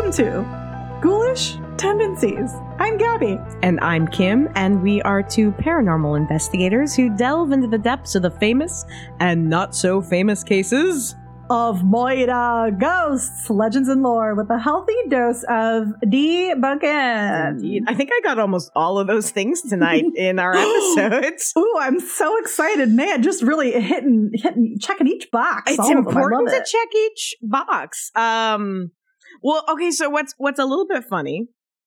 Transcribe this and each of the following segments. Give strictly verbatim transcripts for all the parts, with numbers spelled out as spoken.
Welcome to Ghoulish Tendencies. I'm Gabby. And I'm Kim, and we are two paranormal investigators who delve into the depths of the famous and not so famous cases Of Moira, ghosts, legends, and lore with a healthy dose of debunking. Indeed. I think I got almost all of those things tonight in our episodes. Ooh, I'm so excited, man! Just really hitting, hitting, checking each box. It's all of them. I important love to it. check each box. Um, well, okay, so what's what's a little bit funny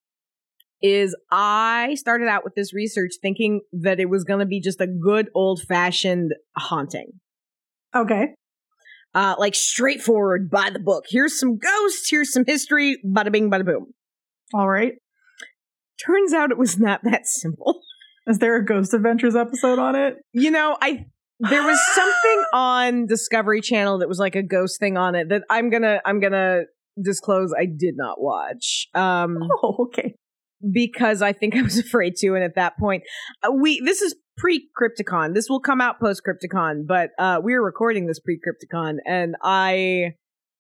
is I started out with this research thinking that it was going to be just a good old-fashioned haunting. Okay. Uh, like straightforward, by the book. Here's some ghosts, here's some history, bada bing, bada boom. All right. Turns out it was not that simple. Is there a Ghost Adventures episode on it? You know, I there was something on Discovery Channel that was like a ghost thing on it that I'm gonna I'm gonna disclose I did not watch. Um, Oh, okay. because I think I was afraid to, and at that point, uh, we this is pre-Crypticon. This will come out post-Crypticon, but uh, we're recording this pre-Crypticon, and I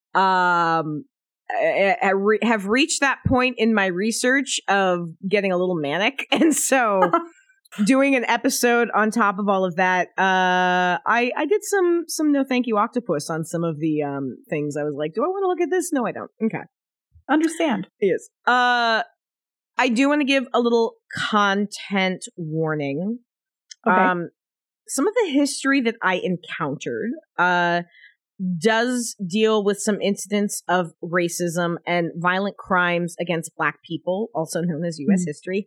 um I, I re- have reached that point in my research of getting a little manic, and so doing an episode on top of all of that, uh, I I did some some no thank you octopus on some of the um things. I was like, do I want to look at this? No, I don't. Okay, Understand. yes. Uh, I do want to give a little content warning. Okay. Um, some of the history that I encountered uh, does deal with some incidents of racism and violent crimes against Black people, also known as U S Mm. history.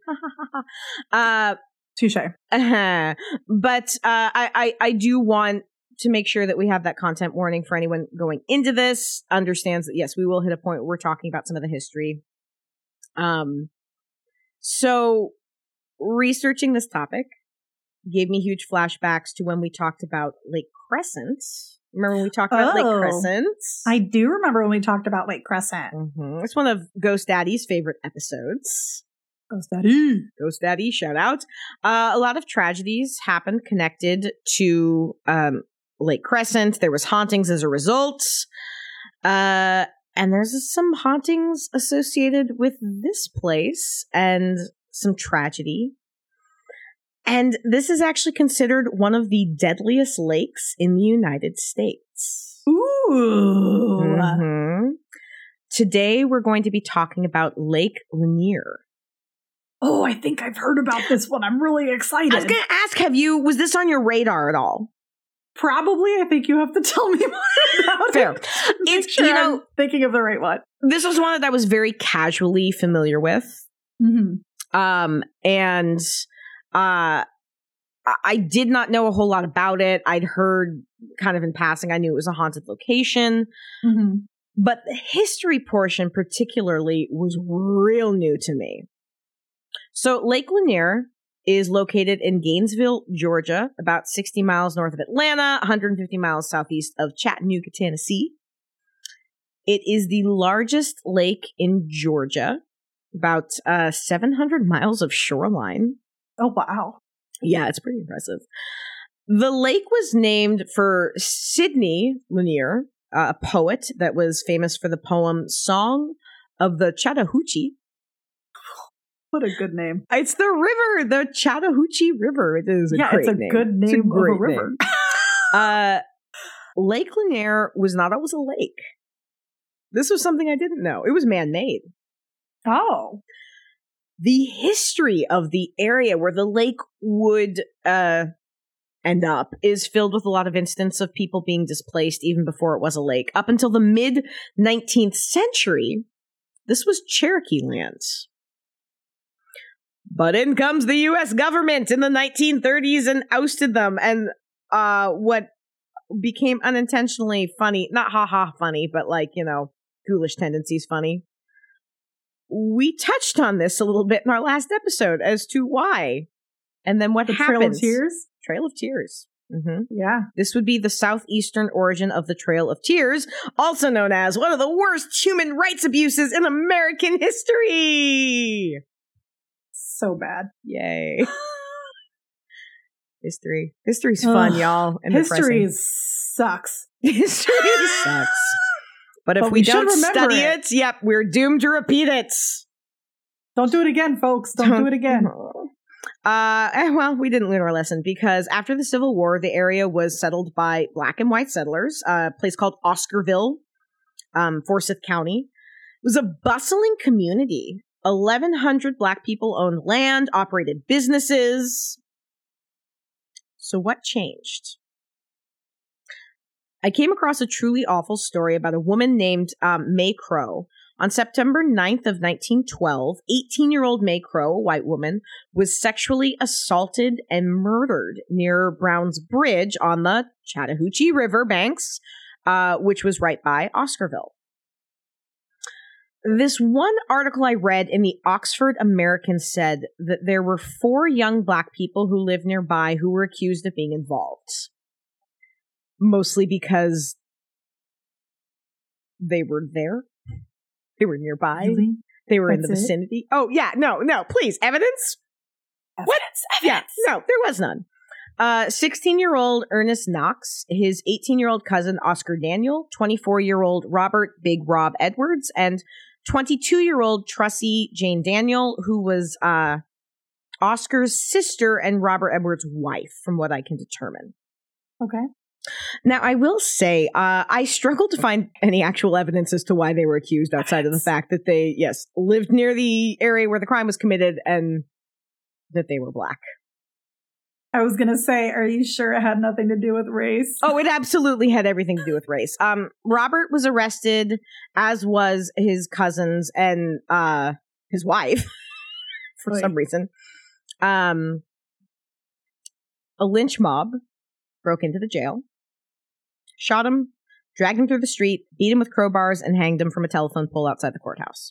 uh, Touche. uh-huh. But uh, I, I, I do want to make sure that we have that content warning for anyone going into this, understands that, yes, we will hit a point where we're talking about some of the history. Um, so researching this topic gave me huge flashbacks to when we talked about Lake Crescent. Remember when we talked about Lake Oh. Crescent? I do remember when we talked about Lake Crescent. Mm-hmm. It's one of Ghost Daddy's favorite episodes. Ghost Daddy. Ghost Daddy, shout out. Uh, a lot of tragedies happened connected to um, Lake Crescent. There was hauntings as a result. Uh, and there's some hauntings associated with this place and some tragedy. And this is actually considered one of the deadliest lakes in the United States. Ooh. Mhm. Today, we're going to be talking about Lake Lanier. Oh, I think I've heard about this one. I'm really excited. I was going to ask, have you, was this on your radar at all? Probably. I think you have to tell me more about Fair. it. It's, Make sure you know, I'm thinking of the right one. this was one that I was very casually familiar with. Mm-hmm. Um, and uh, I did not know a whole lot about it. I'd heard kind of in passing, I knew it was a haunted location. Mm-hmm. But the history portion particularly was real new to me. So Lake Lanier is located in Gainesville, Georgia, about sixty miles north of Atlanta, one hundred fifty miles southeast of Chattanooga, Tennessee. It is the largest lake in Georgia, about uh, seven hundred miles of shoreline. Oh, wow. Yeah, it's pretty impressive. The lake was named for Sidney Lanier, uh, a poet that was famous for the poem Song of the Chattahoochee. What a good name. It's the river, the Chattahoochee River. It is a Yeah, great it's a name. good It's name great of a river. name. uh, Lake Lanier was not always a lake. This was something I didn't know. It was man-made. Oh. The history of the area where the lake would uh, end up is filled with a lot of instances of people being displaced even before it was a lake. Up until the mid-nineteenth century, this was Cherokee land. But in comes the U S government in the nineteen thirties and ousted them. And uh, what became unintentionally funny, not ha-ha funny, but like, you know, ghoulish tendencies funny. We touched on this a little bit in our last episode as to why. And then what The happened. Trail of Tears? Trail of Tears. Mm-hmm. Yeah. This would be the southeastern origin of the Trail of Tears, also known as one of the worst human rights abuses in American history. So bad. Yay. History. History's fun, Ugh. y'all. And History depressing. sucks. History sucks. But if But we, we should don't remember study it. it, yep, we're doomed to repeat it. Don't do it again, folks. Don't, Don't- do it again. Uh, eh, well, we didn't learn our lesson because after the Civil War, the area was settled by black and white settlers, a place called Oscarville, um, Forsyth County. It was a bustling community. eleven hundred black people owned land, operated businesses. So what changed? I came across a truly awful story about a woman named um, May Crow. On September ninth of nineteen twelve, eighteen-year-old May Crow, a white woman, was sexually assaulted and murdered near Browns Bridge on the Chattahoochee River banks, uh, which was right by Oscarville. This one article I read in the Oxford American said that there were four young black people who lived nearby who were accused of being involved. Mostly because they were there. They were nearby. Really? They were in That's the it? vicinity. Oh, yeah. No, no. Please. Evidence? What? Yeah. No, there was none. Uh, sixteen-year-old Ernest Knox, his eighteen-year-old cousin Oscar Daniel, twenty-four-year-old Robert Big Rob Edwards, and twenty-two-year-old Trussie Jane Daniel, who was uh, Oscar's sister and Robert Edwards' wife, from what I can determine. Okay. Now, I will say, uh, I struggled to find any actual evidence as to why they were accused outside of the fact that they, yes, lived near the area where the crime was committed and that they were black. I was going to say, are you sure it had nothing to do with race? Oh, it absolutely had everything to do with race. Um, Robert was arrested, as was his cousins and uh, his wife, for Wait. some reason. Um, a lynch mob broke into the jail, shot him, dragged him through the street, beat him with crowbars, and hanged him from a telephone pole outside the courthouse.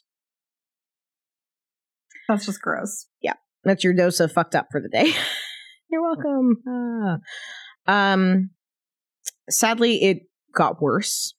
That's just gross. That's your dose of fucked up for the day. You're welcome. Ah. Um, sadly, it got worse.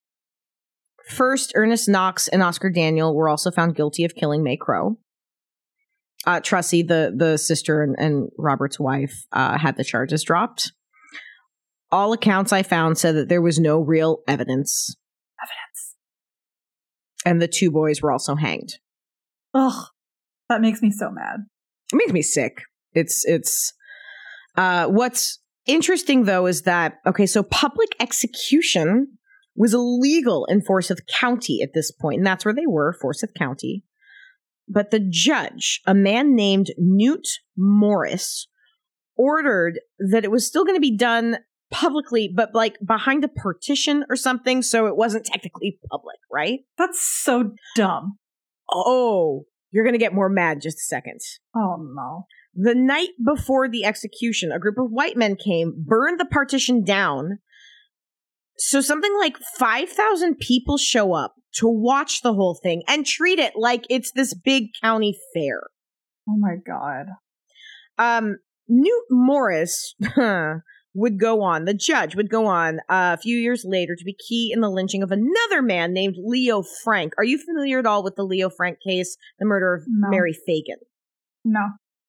First, Ernest Knox and Oscar Daniel were also found guilty of killing May Crow. Uh, Trussie, the, the sister and, and Robert's wife, uh, had the charges dropped. All accounts I found said that there was no real evidence. Evidence. And the two boys were also hanged. Ugh. That makes me so mad. It makes me sick. It's, it's, uh, what's interesting though is that, okay, so public execution was illegal in Forsyth County at this point, and that's where they were, Forsyth County. But the judge, a man named Newt Morris, ordered that it was still going to be done publicly, but like behind a partition or something, so it wasn't technically public, right? That's so dumb. Oh, you're going to get more mad in just a second. Oh, no. The night before the execution, a group of white men came, burned the partition down. So something like five thousand people show up to watch the whole thing and treat it like it's this big county fair. Oh, my God. Um, Newt Morris would go on, the judge would go on uh, a few years later to be key in the lynching of another man named Leo Frank. Are you familiar at all with the Leo Frank case, the murder of No. Mary Fagan? No.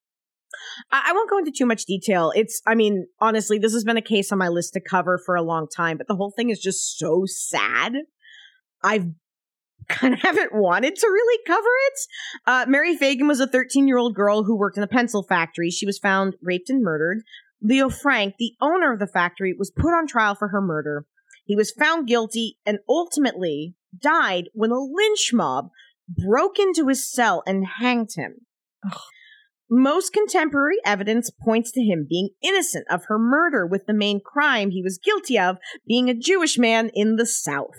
I won't go into too much detail. It's, I mean, honestly, this has been a case on my list to cover for a long time, but the whole thing is just so sad. I've kind of haven't wanted to really cover it. Uh, Mary Fagan was a thirteen-year-old girl who worked in a pencil factory. She was found raped and murdered. Leo Frank, the owner of the factory, was put on trial for her murder. He was found guilty and ultimately died when a lynch mob broke into his cell and hanged him. Ugh. Most contemporary evidence points to him being innocent of her murder, with the main crime he was guilty of being a Jewish man in the South.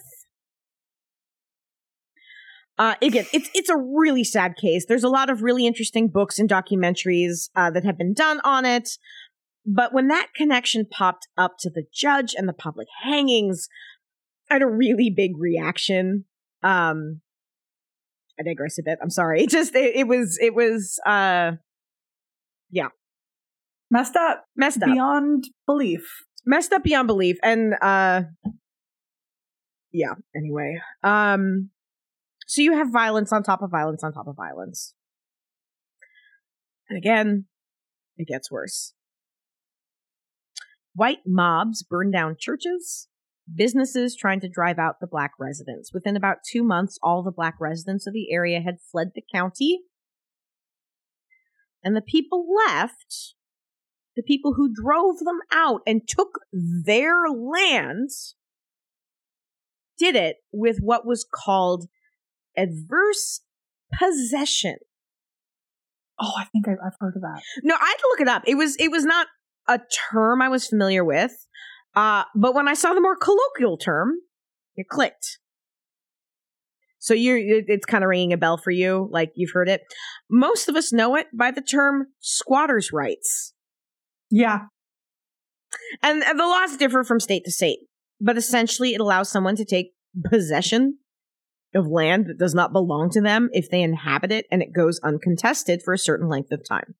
Uh, again, it's it's a really sad case. There's a lot of really interesting books and documentaries uh, that have been done on it. But when that connection popped up to the judge and the public hangings, I had a really big reaction. Um, I digress a bit. I'm sorry. It just it, it was it was uh, yeah, Messed up. messed up, Beyond belief. messed up beyond belief, and uh, yeah. Anyway, um, so you have violence on top of violence on top of violence, and again, it gets worse. White mobs burn down churches, businesses trying to drive out the Black residents. Within about two months, all the Black residents of the area had fled the county. And the people left, the people who drove them out and took their lands, did it with what was called adverse possession. Oh, I think I've, I've heard of that. No, I had to look it up. It was it was not a term I was familiar with, uh, but when I saw the more colloquial term, it clicked. So you're it, it's kind of ringing a bell for you, like you've heard it. Most of us know it by the term squatters' rights. Yeah, and, and the laws differ from state to state, but essentially it allows someone to take possession of land that does not belong to them if they inhabit it and it goes uncontested for a certain length of time.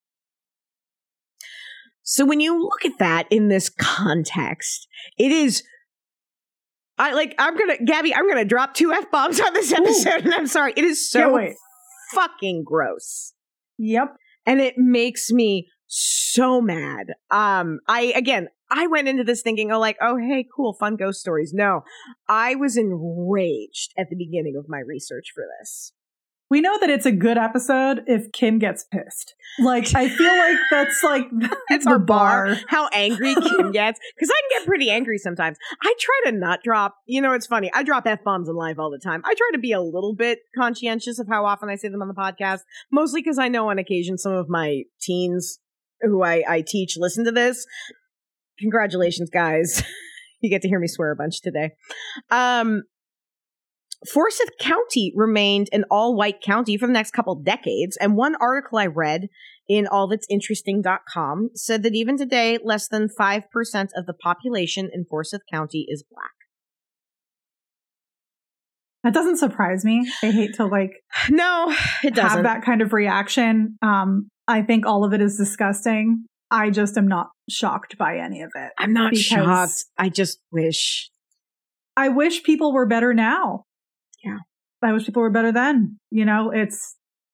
So when you look at that in this context, it is, I like, I'm going to, Gabby, I'm going to drop two F-bombs on this episode. Ooh. And I'm sorry. It is so fucking gross. Yep. And it makes me so mad. Um, I, again, I went into this thinking, oh, like, oh, hey, cool, fun ghost stories. No, I was enraged at the beginning of my research for this. We know that it's a good episode if Kim gets pissed. Like, I feel like that's like it's our bar. bar. How angry Kim gets, because I can get pretty angry sometimes. I try to not drop. You know, it's funny. I drop F-bombs in live all the time. I try to be a little bit conscientious of how often I say them on the podcast, mostly because I know on occasion some of my teens who I, I teach listen to this. Congratulations, guys. You get to hear me swear a bunch today. Um, Forsyth County remained an all-white county for the next couple decades, and one article I read in all that's interesting dot com said that even today, less than five percent of the population in Forsyth County is Black. That doesn't surprise me. I hate to, like, no, it doesn't have that kind of reaction. Um, I think all of it is disgusting. I just am not shocked by any of it. I'm not shocked. I just wish. I wish people were better now. Yeah. I wish people were better then. You know, it's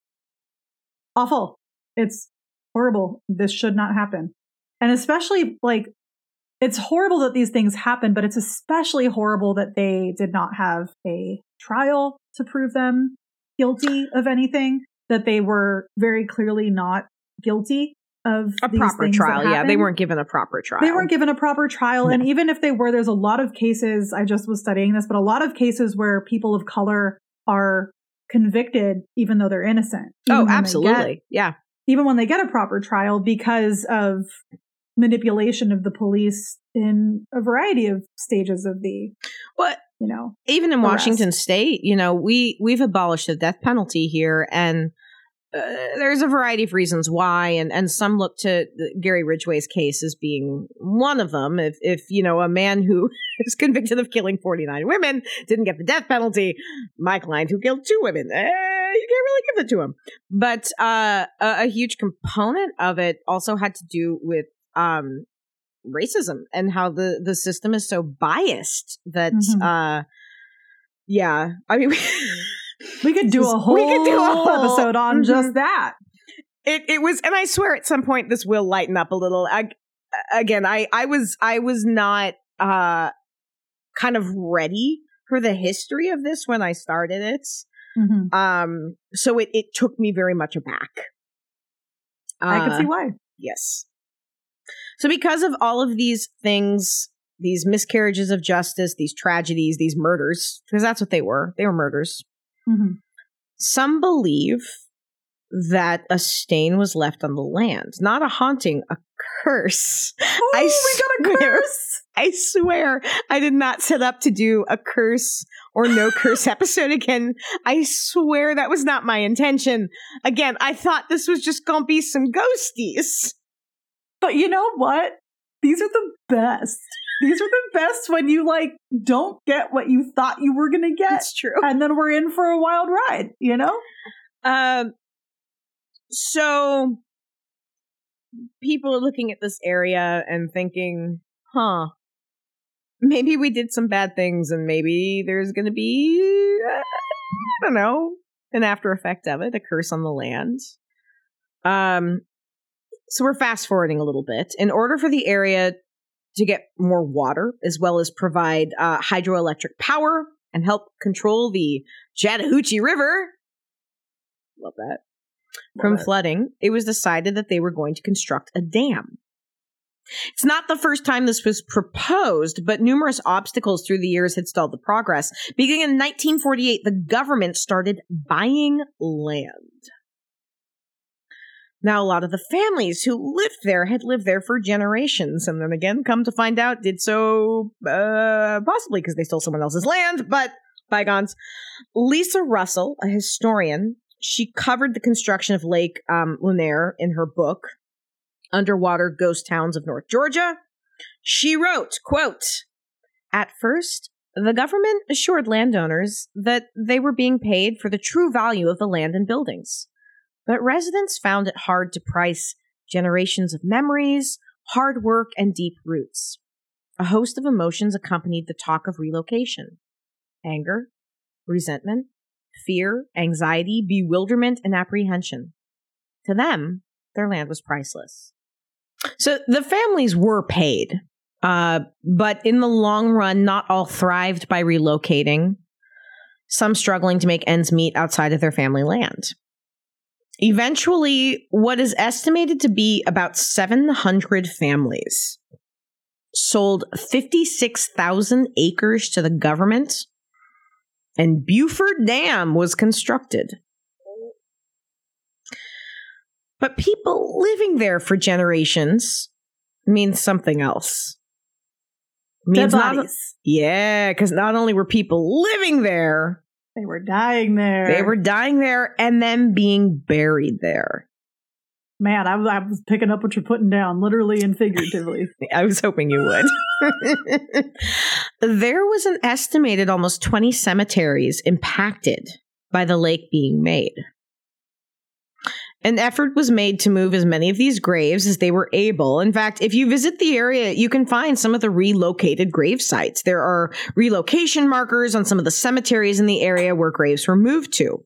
awful. It's horrible. This should not happen. And especially, like, it's horrible that these things happen, but it's especially horrible that they did not have a trial to prove them guilty of anything, that they were very clearly not guilty of a these proper things trial. Yeah, they weren't given a proper trial. They weren't given a proper trial. No. And even if they were, there's a lot of cases, I just was studying this, but a lot of cases where people of color are convicted even though they're innocent. Oh, absolutely. Get, yeah. Even when they get a proper trial because of manipulation of the police in a variety of stages of the, what, you know, even in arrest. Washington State, you know, we, we've abolished the death penalty here, and Uh, there's a variety of reasons why, and, and some look to Gary Ridgway's case as being one of them. If, if you know, a man who is convicted of killing forty-nine women didn't get the death penalty, my client who killed two women, eh, you can't really give it to him. But uh, a, a huge component of it also had to do with um, racism and how the, the system is so biased that, mm-hmm. uh, yeah, I mean... We could do a whole, we could do a whole episode on mm-hmm. just that. It it was, and I swear at some point this will lighten up a little. I, again, I, I was I was not uh, kind of ready for the history of this when I started it. Mm-hmm. Um, so it, it took me very much aback. I uh, could see why. Yes. So because of all of these things, these miscarriages of justice, these tragedies, these murders, because that's what they were. They were murders. Mm-hmm. Some believe that a stain was left on the land. Not a haunting, a curse. Oh, I we got a swear, curse! I swear I did not set up to do a curse or no curse episode again. I swear that was not my intention. Again, I thought this was just gonna be some ghosties. But you know what? These are the best. These are the best when you, like, don't get what you thought you were going to get. That's true. And then we're in for a wild ride, you know? Um. So, people are looking at this area and thinking, huh, maybe we did some bad things and maybe there's going to be, uh, I don't know, an after effect of it, a curse on the land. Um. So we're fast forwarding a little bit. In order for the area to get more water, as well as provide uh, hydroelectric power and help control the Chattahoochee River. Love that. Love from it. Flooding, it was decided that they were going to construct a dam. It's not the first time this was proposed, but numerous obstacles through the years had stalled the progress. Beginning in nineteen forty-eight, the government started buying land. Now, a lot of the families who lived there had lived there for generations, and then again, come to find out, did so uh, possibly because they stole someone else's land, but bygones. Lisa Russell, a historian, she covered the construction of Lake um, Lanier in her book, Underwater Ghost Towns of North Georgia. She wrote, quote, "At first, the government assured landowners that they were being paid for the true value of the land and buildings. But residents found it hard to price generations of memories, hard work, and deep roots. A host of emotions accompanied the talk of relocation. Anger, resentment, fear, anxiety, bewilderment, and apprehension. To them, their land was priceless." So the families were paid, uh, but in the long run, not all thrived by relocating, some struggling to make ends meet outside of their family land. Eventually, what is estimated to be about seven hundred families sold fifty-six thousand acres to the government, and Buford Dam was constructed. But people living there for generations means something else. Means Dead not, bodies. Yeah, because not only were people living there, They were dying there. they were dying there and then being buried there. Man, I was, I was picking up what you're putting down, literally and figuratively. I was hoping you would. There was an estimated almost twenty cemeteries impacted by the lake being made. An effort was made to move as many of these graves as they were able. In fact, if you visit the area, you can find some of the relocated grave sites. There are relocation markers on some of the cemeteries in the area where graves were moved to.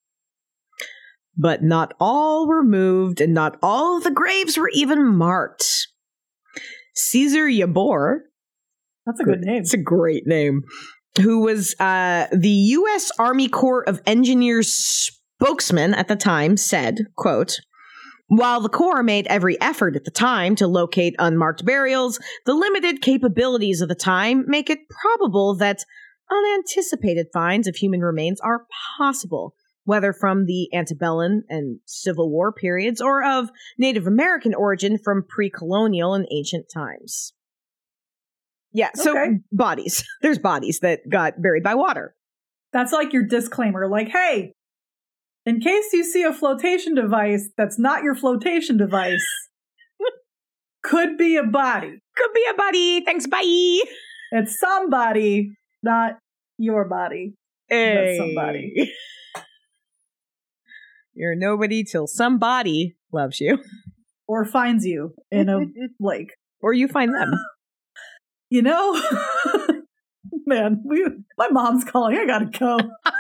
But not all were moved, and not all of the graves were even marked. Caesar Yabor. That's a good name. It's a great name. Who was uh, the U S Army Corps of Engineers spokesman at the time, said, quote, "While the Corps made every effort at the time to locate unmarked burials, the limited capabilities of the time make it probable that unanticipated finds of human remains are possible, whether from the antebellum and Civil War periods or of Native American origin from pre-colonial and ancient times." Yeah, so Okay. bodies. There's bodies that got buried by water. That's like your disclaimer. Like, hey, in case you see a flotation device that's not your flotation device, could be a body. Could be a body. Thanks, bye. It's somebody, not your body. Hey. But somebody. You're nobody till somebody loves you. Or finds you in a lake. Or you find them. You know, man, we, my mom's calling. I gotta go.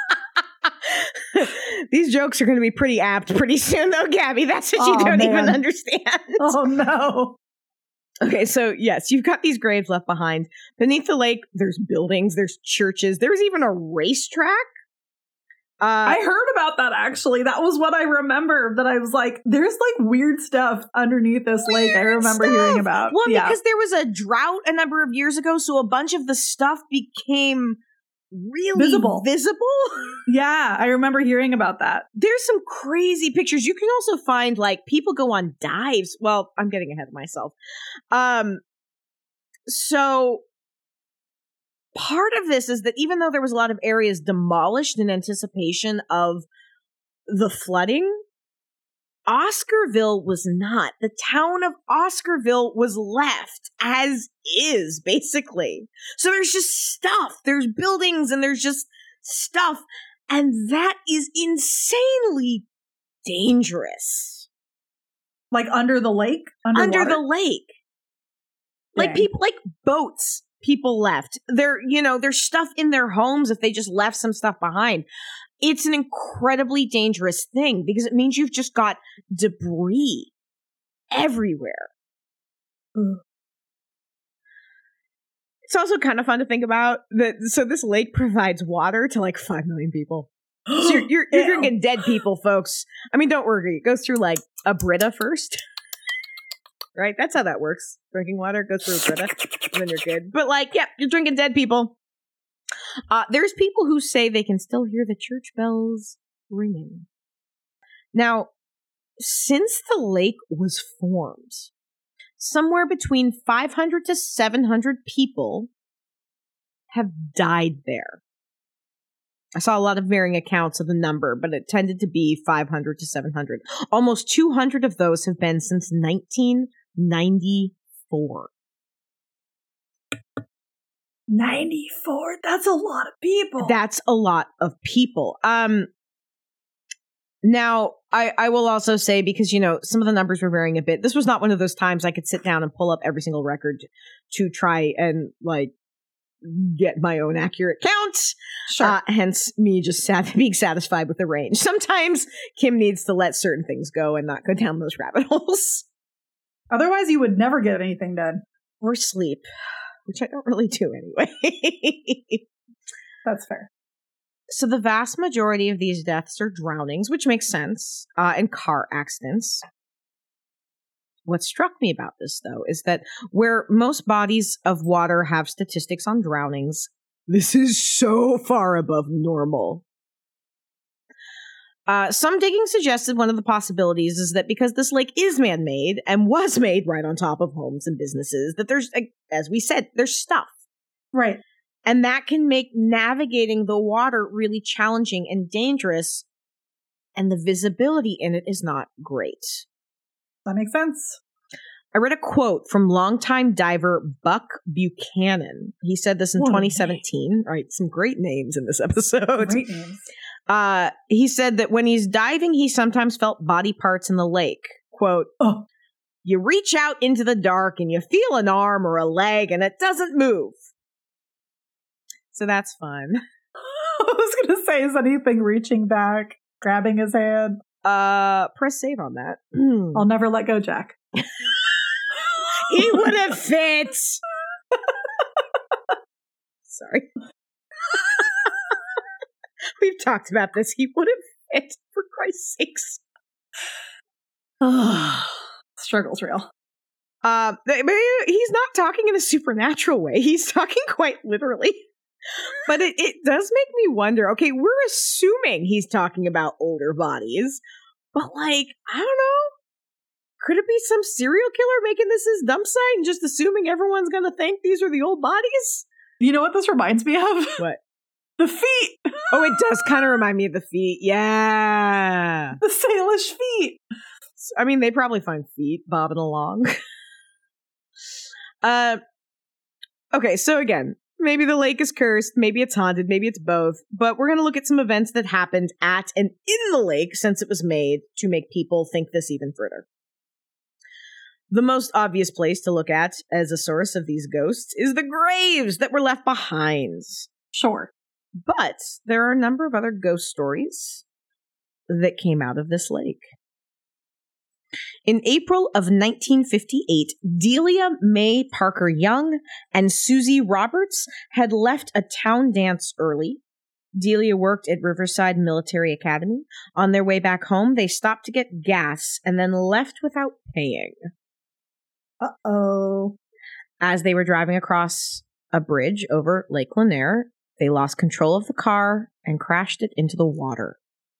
These jokes are going to be pretty apt pretty soon, though, Gabby. That's what you Oh, don't man. even understand. Oh, no. Okay, so yes, you've got these graves left behind. Beneath the lake, there's buildings, there's churches, there's even a racetrack. Uh, I heard about that, actually. That was what I remember, that I was like, there's like weird stuff underneath this lake I remember stuff. hearing about. Well, yeah. because there was a drought a number of years ago, so a bunch of the stuff became really Visible. visible. Yeah, I remember hearing about that. There's some crazy pictures. You can also find like people go on dives. Well, I'm getting ahead of myself. Um, so part of this is that even though there was a lot of areas demolished in anticipation of the flooding, Oscarville was not. The town of Oscarville was left as is, basically. So there's just stuff. There's buildings and there's just stuff. And that is insanely dangerous. Like under the lake? Under Underwater? the lake. Like Dang. people, like boats people left. There, you know, there's stuff in their homes if they just left some stuff behind. It's an incredibly dangerous thing because it means you've just got debris everywhere. Mm. It's also kind of fun to think about that. So this lake provides water to like five million people. So you're, you're, you're drinking dead people, folks. I mean, don't worry. It goes through like a Brita first. Right? That's how that works. Drinking water goes through a Brita and then you're good. But like, yeah, you're drinking dead people. Uh, there's people who say they can still hear the church bells ringing. Now, since the lake was formed, somewhere between five hundred to seven hundred people have died there. I saw a lot of varying accounts of the number, but it tended to be five hundred to seven hundred. Almost two hundred of those have been since nineteen ninety-four. ninety-four? That's a lot of people. That's a lot of people. Um, now, I, I will also say, because, you know, some of the numbers were varying a bit, this was not one of those times I could sit down and pull up every single record to try and, like, get my own accurate count. Sure. Uh, hence me just sat- being satisfied with the range. Sometimes Kim needs to let certain things go and not go down those rabbit holes. Otherwise, you would never get anything done. Or sleep, which I don't really do anyway. That's fair. So the vast majority of these deaths are drownings, which makes sense, uh, and car accidents. What struck me about this, though, is that where most bodies of water have statistics on drownings, this is so far above normal. Uh, some digging suggested one of the possibilities is that because this lake is man-made and was made right on top of homes and businesses, that there's, as we said, there's stuff. Right. And that can make navigating the water really challenging and dangerous, and the visibility in it is not great. That makes sense. I read a quote from longtime diver Buck Buchanan. He said this in Whoa, twenty seventeen. Right, some great names in this episode. Great names. Uh, he said that when he's diving, he sometimes felt body parts in the lake. Quote, oh. You reach out into the dark and you feel an arm or a leg and it doesn't move. So that's fun. I was going to say, is anything reaching back, grabbing his hand? Uh, press save on that. I'll never let go, Jack. He would have fit. Sorry. We've talked about this. He would have fit, for Christ's sakes. Struggle's real. Uh, he's not talking in a supernatural way. He's talking quite literally. But it, it does make me wonder, okay, we're assuming he's talking about older bodies, but like, I don't know. Could it be some serial killer making this his dump site and just assuming everyone's going to think these are the old bodies? You know what this reminds me of? What? The feet. Oh, it does kind of remind me of the feet. Yeah. The Salish feet. I mean, they probably find feet bobbing along. uh, okay, so again, maybe the lake is cursed, maybe it's haunted, maybe it's both, but we're going to look at some events that happened at and in the lake since it was made to make people think this even further. The most obvious place to look at as a source of these ghosts is the graves that were left behind. Sure. But there are a number of other ghost stories that came out of this lake. In April of nineteen fifty-eight, Delia Mae Parker Young and Susie Roberts had left a town dance early. Delia worked at Riverside Military Academy. On their way back home, they stopped to get gas and then left without paying. Uh-oh. As they were driving across a bridge over Lake Lanier, they lost control of the car and crashed it into the water.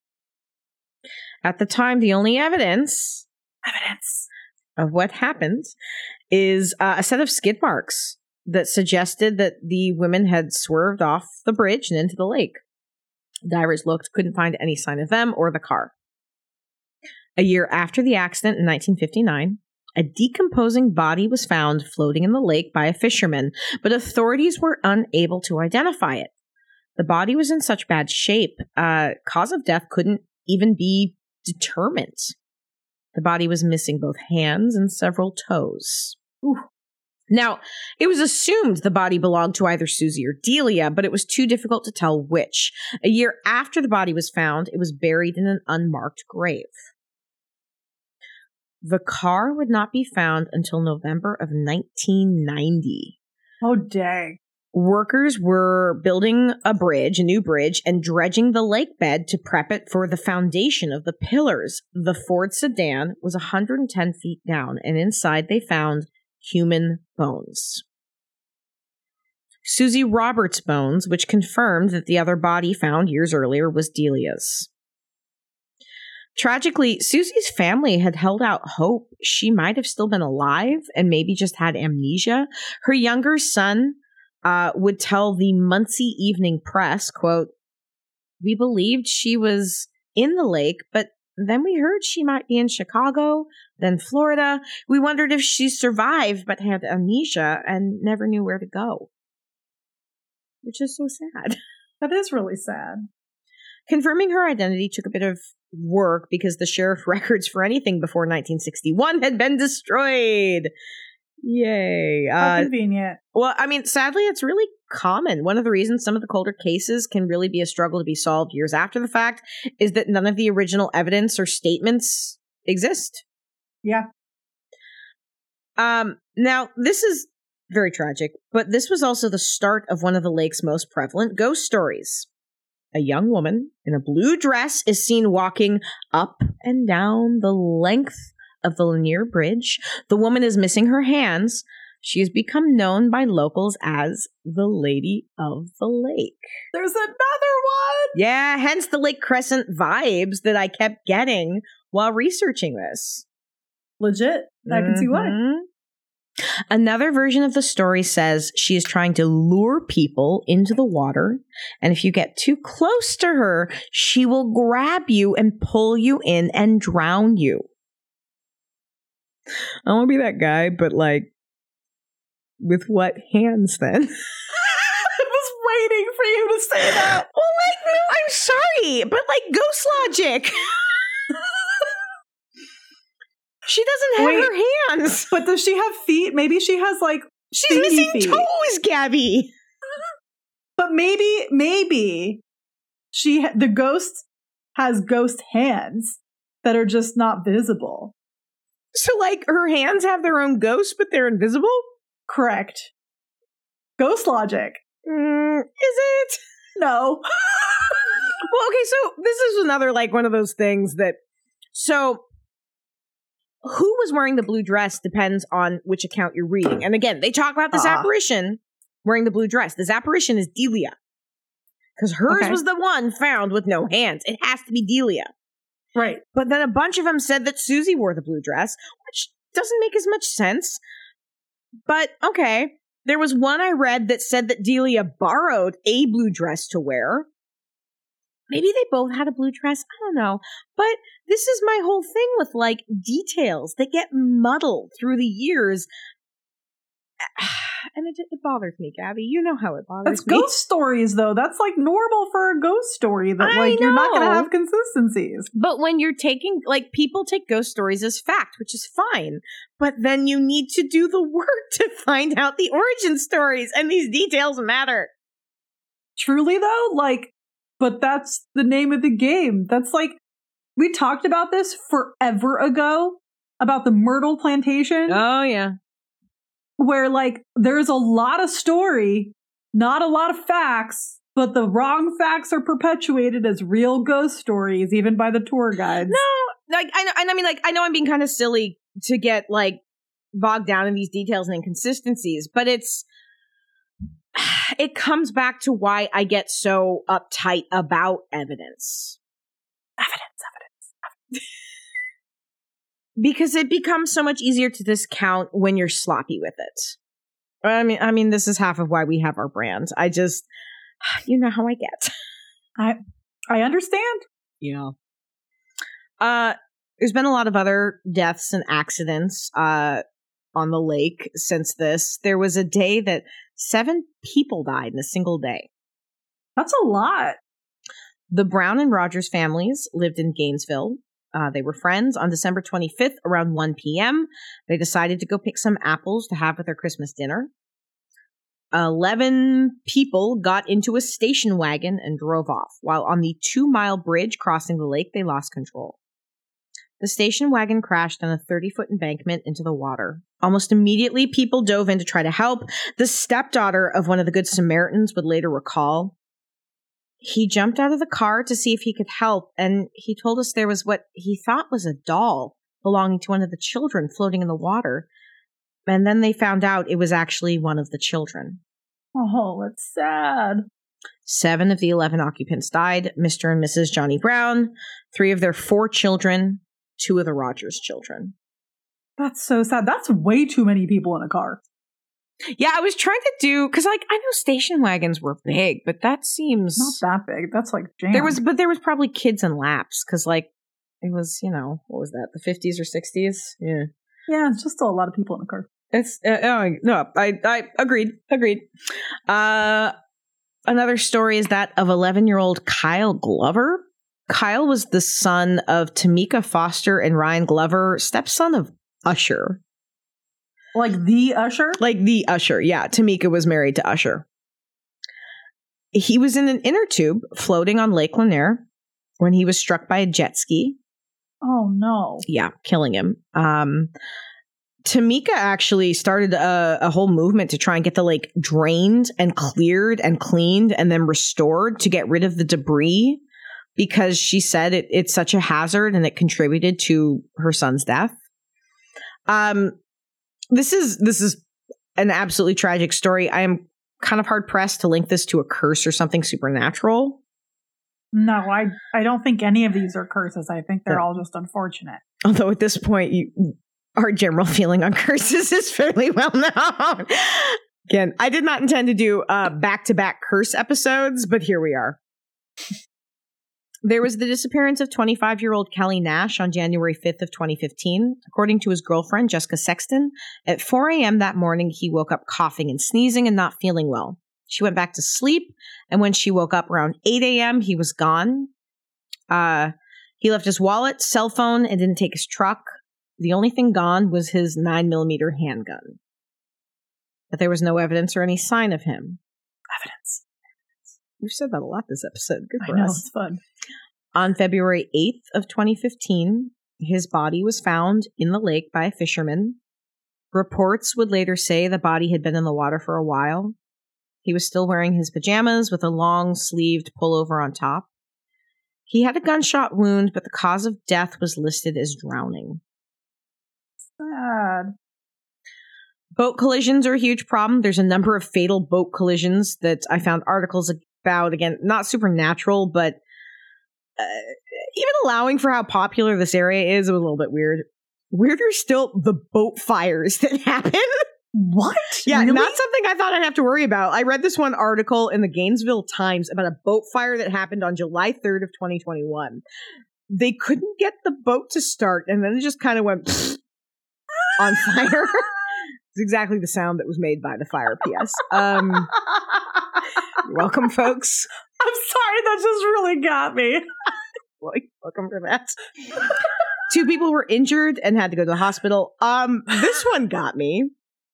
At the time, the only evidence... Evidence. of what happened is uh, a set of skid marks that suggested that the women had swerved off the bridge and into the lake. Divers looked, couldn't find any sign of them or the car. A year after the accident in nineteen fifty-nine, a decomposing body was found floating in the lake by a fisherman, but authorities were unable to identify it. The body was in such bad shape, uh, cause of death couldn't even be determined. The body was missing both hands and several toes. Ooh. Now, it was assumed the body belonged to either Susie or Delia, but it was too difficult to tell which. A year after the body was found, it was buried in an unmarked grave. The car would not be found until November of nineteen ninety. Oh, dang. workers were building a bridge, a new bridge, and dredging the lake bed to prep it for the foundation of the pillars. The Ford sedan was one hundred ten feet down, and inside they found human bones. Susie Roberts' bones, which confirmed that the other body found years earlier was Delia's. Tragically, Susie's family had held out hope she might have still been alive and maybe just had amnesia. Her younger son uh, would tell the Muncie Evening Press, quote, "We believed she was in the lake, but then we heard she might be in Chicago, then Florida. We wondered if she survived but had amnesia and never knew where to go." Which is so sad. That is really sad. Confirming her identity took a bit of work because the sheriff records for anything before nineteen sixty-one had been destroyed. Yay. How Uh, convenient. well, I mean, sadly, it's really common. One of the reasons some of the colder cases can really be a struggle to be solved years after the fact is that none of the original evidence or statements exist. Yeah. Um, now, this is very tragic, but this was also the start of one of the lake's most prevalent ghost stories. A young woman in a blue dress is seen walking up and down the length of the Lanier Bridge. The woman is missing her hands. She has become known by locals as the Lady of the Lake. There's another one! Yeah, hence the Lake Crescent vibes that I kept getting while researching this. Legit. I can see why. Mhm. Another version of the story says she is trying to lure people into the water, and if you get too close to her, she will grab you and pull you in and drown you. I want to be that guy, but like, with what hands then? I was waiting for you to say that. Well, like, I'm sorry, but like, ghost logic. She doesn't have Wait, her hands. But does she have feet? Maybe she has like She's stinky missing feet. toes, Gabby. But maybe, maybe she ha- the ghost has ghost hands that are just not visible. So, like, her hands have their own ghosts, but they're invisible? Correct. Ghost logic. Mm, is it? No. Well, okay, so this is another, like, one of those things that... So, who was wearing the blue dress depends on which account you're reading. And again, they talk about this Uh. apparition wearing the blue dress. This apparition is Delia. Because hers Okay. was the one found with no hands. It has to be Delia. Right. But then a bunch of them said that Susie wore the blue dress, which doesn't make as much sense. But, okay. There was one I read that said that Delia borrowed a blue dress to wear. Maybe they both had a blue dress. I don't know. But this is my whole thing with, like, details that get muddled through the years. And it, it bothers me, Gabby. You know how it bothers That's me. ghost stories, though. That's like normal for a ghost story that, I like, you're not going to know. have consistencies. But when you're taking, like, people take ghost stories as fact, which is fine. But then you need to do the work to find out the origin stories, and these details matter. Truly, though, like, but that's the name of the game. That's like, we talked about this forever ago about the Myrtle Plantation, Oh, yeah. where, like, there's a lot of story, not a lot of facts, but the wrong facts are perpetuated as real ghost stories, even by the tour guides. No, like, I know, and I mean, like, I know I'm being kind of silly to get, like, bogged down in these details and inconsistencies, but it's, it comes back to why I get so uptight about evidence. Evidence, evidence. Because it becomes so much easier to discount when you're sloppy with it. I mean, I mean, this is half of why we have our brand. I just, you know how I get. I, I understand. Yeah. Uh, there's been a lot of other deaths and accidents uh, on the lake since this. There was a day that seven people died in a single day. That's a lot. The Brown and Rogers families lived in Gainesville. Uh, they were friends. On December twenty-fifth, around one p.m., they decided to go pick some apples to have with their Christmas dinner. Eleven people got into a station wagon and drove off. While on the two-mile bridge crossing the lake, they lost control. The station wagon crashed on a thirty-foot embankment into the water. Almost immediately, people dove in to try to help. The stepdaughter of one of the Good Samaritans would later recall, he jumped out of the car to see if he could help, and he told us there was what he thought was a doll belonging to one of the children floating in the water. And then they found out it was actually one of the children. Oh, it's sad. Seven of the eleven occupants died, Mister and Missus Johnny Brown, three of their four children, two of the Rogers children. That's so sad. That's way too many people in a car. Yeah, I was trying to do, because like I know station wagons were big, but that seems not that big. That's like jammed. There was, but there was probably kids and laps, because like it was, you know, what was that, the fifties or sixties? Yeah, yeah, it's just still a lot of people in a car. It's uh, uh, no, I I agreed, agreed. Uh, another story is that of eleven-year-old Kyle Glover. Kyle was the son of Tamika Foster and Ryan Glover, stepson of Usher. Like the Usher? Like the Usher, yeah. Tamika was married to Usher. He was in an inner tube floating on Lake Lanier when he was struck by a jet ski. Oh, no. Yeah, killing him. Um, Tamika actually started a, a whole movement to try and get the lake drained and cleared and cleaned and then restored to get rid of the debris, because she said it, it's such a hazard and it contributed to her son's death. Um, this is this is an absolutely tragic story. I am kind of hard pressed to link this to a curse or something supernatural. No, I I don't think any of these are curses. I think they're yeah. all just unfortunate. Although at this point, you, our general feeling on curses is fairly well known. Again, I did not intend to do uh, back-to-back curse episodes, but here we are. There was the disappearance of twenty-five-year-old Kelly Nash on January fifth of twenty fifteen. According to his girlfriend, Jessica Sexton, at four a.m. that morning, he woke up coughing and sneezing and not feeling well. She went back to sleep, and when she woke up around eight a.m., he was gone. Uh, he left his wallet, cell phone, and didn't take his truck. The only thing gone was his nine millimeter handgun. But there was no evidence or any sign of him. Evidence. We've said that a lot this episode. Good for I know, us. It's fun. On February eighth of twenty fifteen, his body was found in the lake by a fisherman. Reports would later say the body had been in the water for a while. He was still wearing his pajamas with a long-sleeved pullover on top. He had a gunshot wound, but the cause of death was listed as drowning. Sad. Boat collisions are a huge problem. There's a number of fatal boat collisions that I found articles about. Again, not supernatural, but uh, even allowing for how popular this area is, it was a little bit weird. Weirder still, the boat fires that happen. What? Yeah, really? Not something I thought I'd have to worry about. I read this one article in the Gainesville Times about a boat fire that happened on July third of twenty twenty-one. They couldn't get the boat to start, and then it just kind of went on fire. It's exactly the sound that was made by the fire, P S. Um, you're welcome, folks. I'm sorry, that just really got me. Well, you're welcome for that. Two people were injured and had to go to the hospital. Um, this one got me.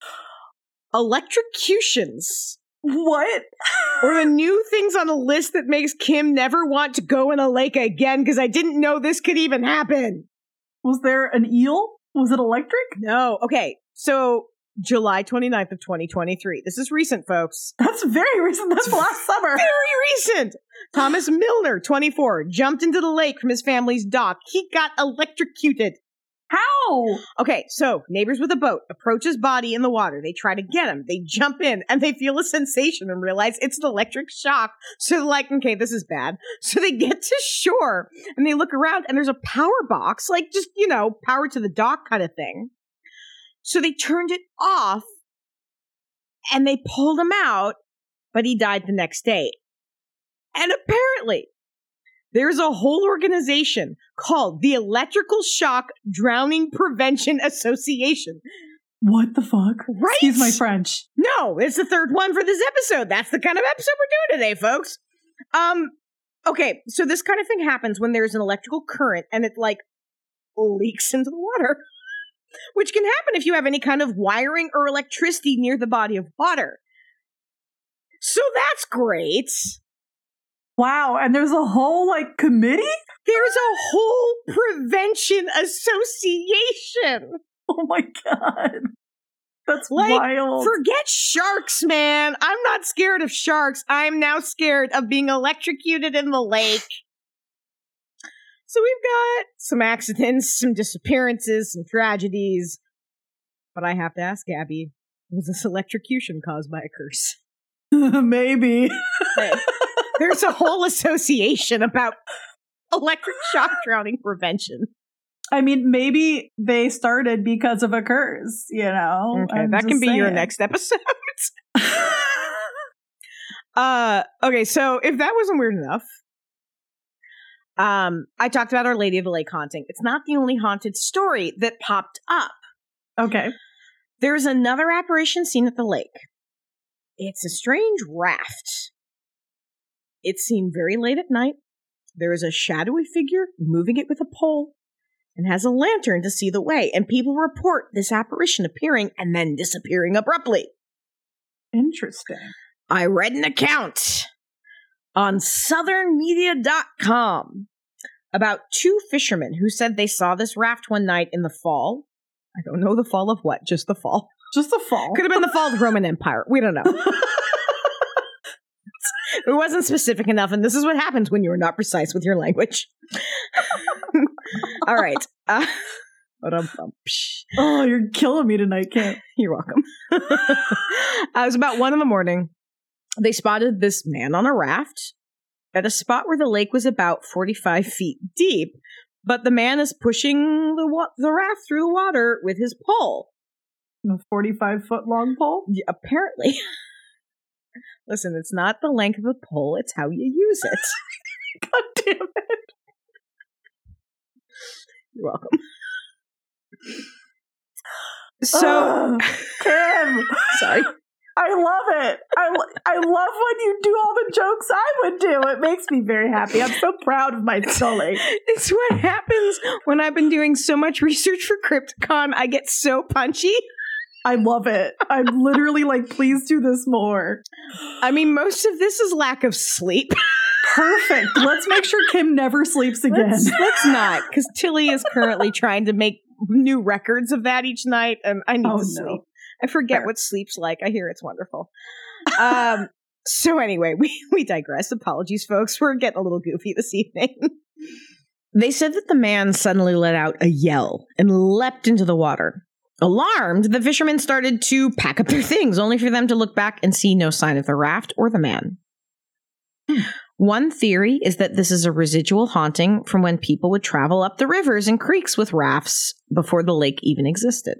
Electrocutions. What? Or the new things on a list that makes Kim never want to go in a lake again, because I didn't know this could even happen. Was there an eel? Was it electric? No. Okay, so July twenty-ninth of twenty twenty-three. This is recent, folks. That's very recent. That's last summer. Very recent. Thomas Milner, twenty-four, jumped into the lake from his family's dock. He got electrocuted. How? Okay, so neighbors with a boat approach his body in the water. They try to get him. They jump in and they feel a sensation and realize it's an electric shock. So they're like, okay, this is bad. So they get to shore and they look around and there's a power box, like just, you know, power to the dock kind of thing. So they turned it off and they pulled him out, but he died the next day. And apparently, there's a whole organization called the Electrical Shock Drowning Prevention Association. What the fuck? Right? Excuse my French. No, it's the third one for this episode. That's the kind of episode we're doing today, folks. Um, okay, so this kind of thing happens when there's an electrical current and it, like, leaks into the water, which can happen if you have any kind of wiring or electricity near the body of water. So that's great. Wow, and there's a whole, like, committee? There's a whole prevention association. Oh my god. That's like, wild. Forget sharks, man. I'm not scared of sharks. I'm now scared of being electrocuted in the lake. So we've got some accidents, some disappearances, some tragedies. But I have to ask, Gabby, was this electrocution caused by a curse? Maybe. Hey, there's a whole association about electric shock drowning prevention. I mean, maybe they started because of a curse, you know? Okay, I'm that can just be your saying. next episode. uh, okay, so if that wasn't weird enough, um, I talked about Our Lady of the Lake haunting. It's not the only haunted story that popped up. Okay. There's another apparition seen at the lake. It's a strange raft. It's seen very late at night. There is a shadowy figure moving it with a pole and has a lantern to see the way. And people report this apparition appearing and then disappearing abruptly. Interesting. I read an account on southern media dot com about two fishermen who said they saw this raft one night in the fall. I don't know the fall of what, just the fall. Just the fall. Could have been the fall of the Roman Empire. We don't know. It wasn't specific enough, and this is what happens when you are not precise with your language. All right. Uh, oh, you're killing me tonight, Kim. You're welcome. I was about one in the morning. They spotted this man on a raft at a spot where the lake was about forty-five feet deep, but the man is pushing the wa- the raft through the water with his pole. A forty-five foot long pole? Yeah, apparently. Listen, it's not the length of the pole, it's how you use it. God damn it. You're welcome. So, uh, Kim, sorry. I love it. I, I love when you do all the jokes I would do. It makes me very happy. I'm so proud of my Sully. It's what happens when I've been doing so much research for Crypticon. I get so punchy. I love it. I'm literally like, please do this more. I mean, most of this is lack of sleep. Perfect. Let's make sure Kim never sleeps again. Let's, let's not, because Tilly is currently trying to make new records of that each night, and I need oh, to no. sleep. I forget Fair. what sleep's like. I hear it's wonderful. Um, so anyway, we, we digress. Apologies, folks. We're getting a little goofy this evening. They said that the man suddenly let out a yell and leapt into the water. Alarmed, the fishermen started to pack up their things, only for them to look back and see no sign of the raft or the man. Hmm. One theory is that this is a residual haunting from when people would travel up the rivers and creeks with rafts before the lake even existed.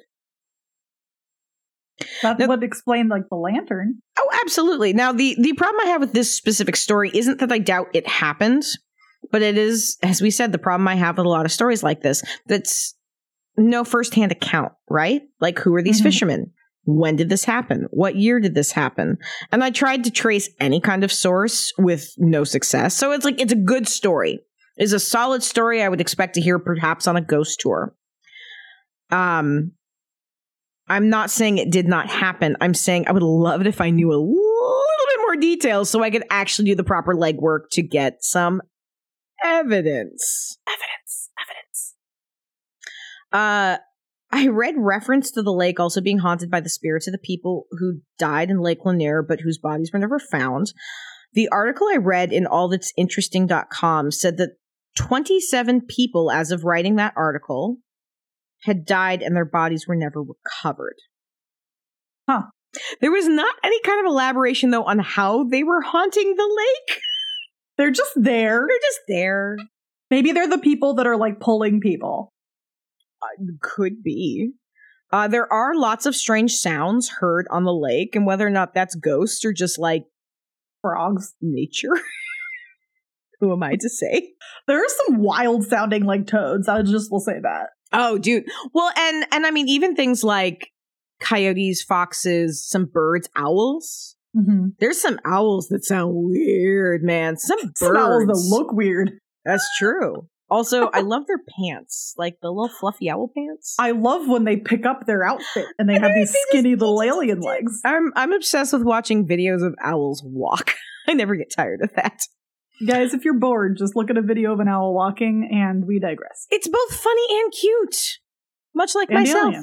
That's now, what explained, like, the lantern. Oh, absolutely. Now, the, the problem I have with this specific story isn't that I doubt it happened, but it is, as we said, the problem I have with a lot of stories like this, that's no firsthand account, right? Like, who are these mm-hmm. fishermen? When did this happen? What year did this happen? And I tried to trace any kind of source with no success. So it's like, it's a good story. It's a solid story I would expect to hear perhaps on a ghost tour. Um, I'm not saying it did not happen. I'm saying I would love it if I knew a little bit more details so I could actually do the proper legwork to get some evidence. Evidence. Evidence. Uh, I read reference to the lake also being haunted by the spirits of the people who died in Lake Lanier, but whose bodies were never found. The article I read in all that's interesting dot com said that twenty-seven people, as of writing that article, had died and their bodies were never recovered. Huh. There was not any kind of elaboration, though, on how they were haunting the lake. They're just there. They're just there. Maybe they're the people that are, like, pulling people. Uh, could be. Uh, there are lots of strange sounds heard on the lake, and whether or not that's ghosts or just, like, frogs, nature. Who am I to say? There are some wild sounding, like, toads. I just will say that. Oh, dude. Well, and and I mean, even things like coyotes, foxes, some birds, owls. Mm-hmm. There's some owls that sound weird, man. Some birds. Some owls that look weird. That's true. Also, I love their pants, like the little fluffy owl pants. I love when they pick up their outfit and they and have these skinny little alien legs. I'm I'm obsessed with watching videos of owls walk. I never get tired of that. Guys, if you're bored, just look at a video of an owl walking, and we digress. It's both funny and cute, much like and myself. alien.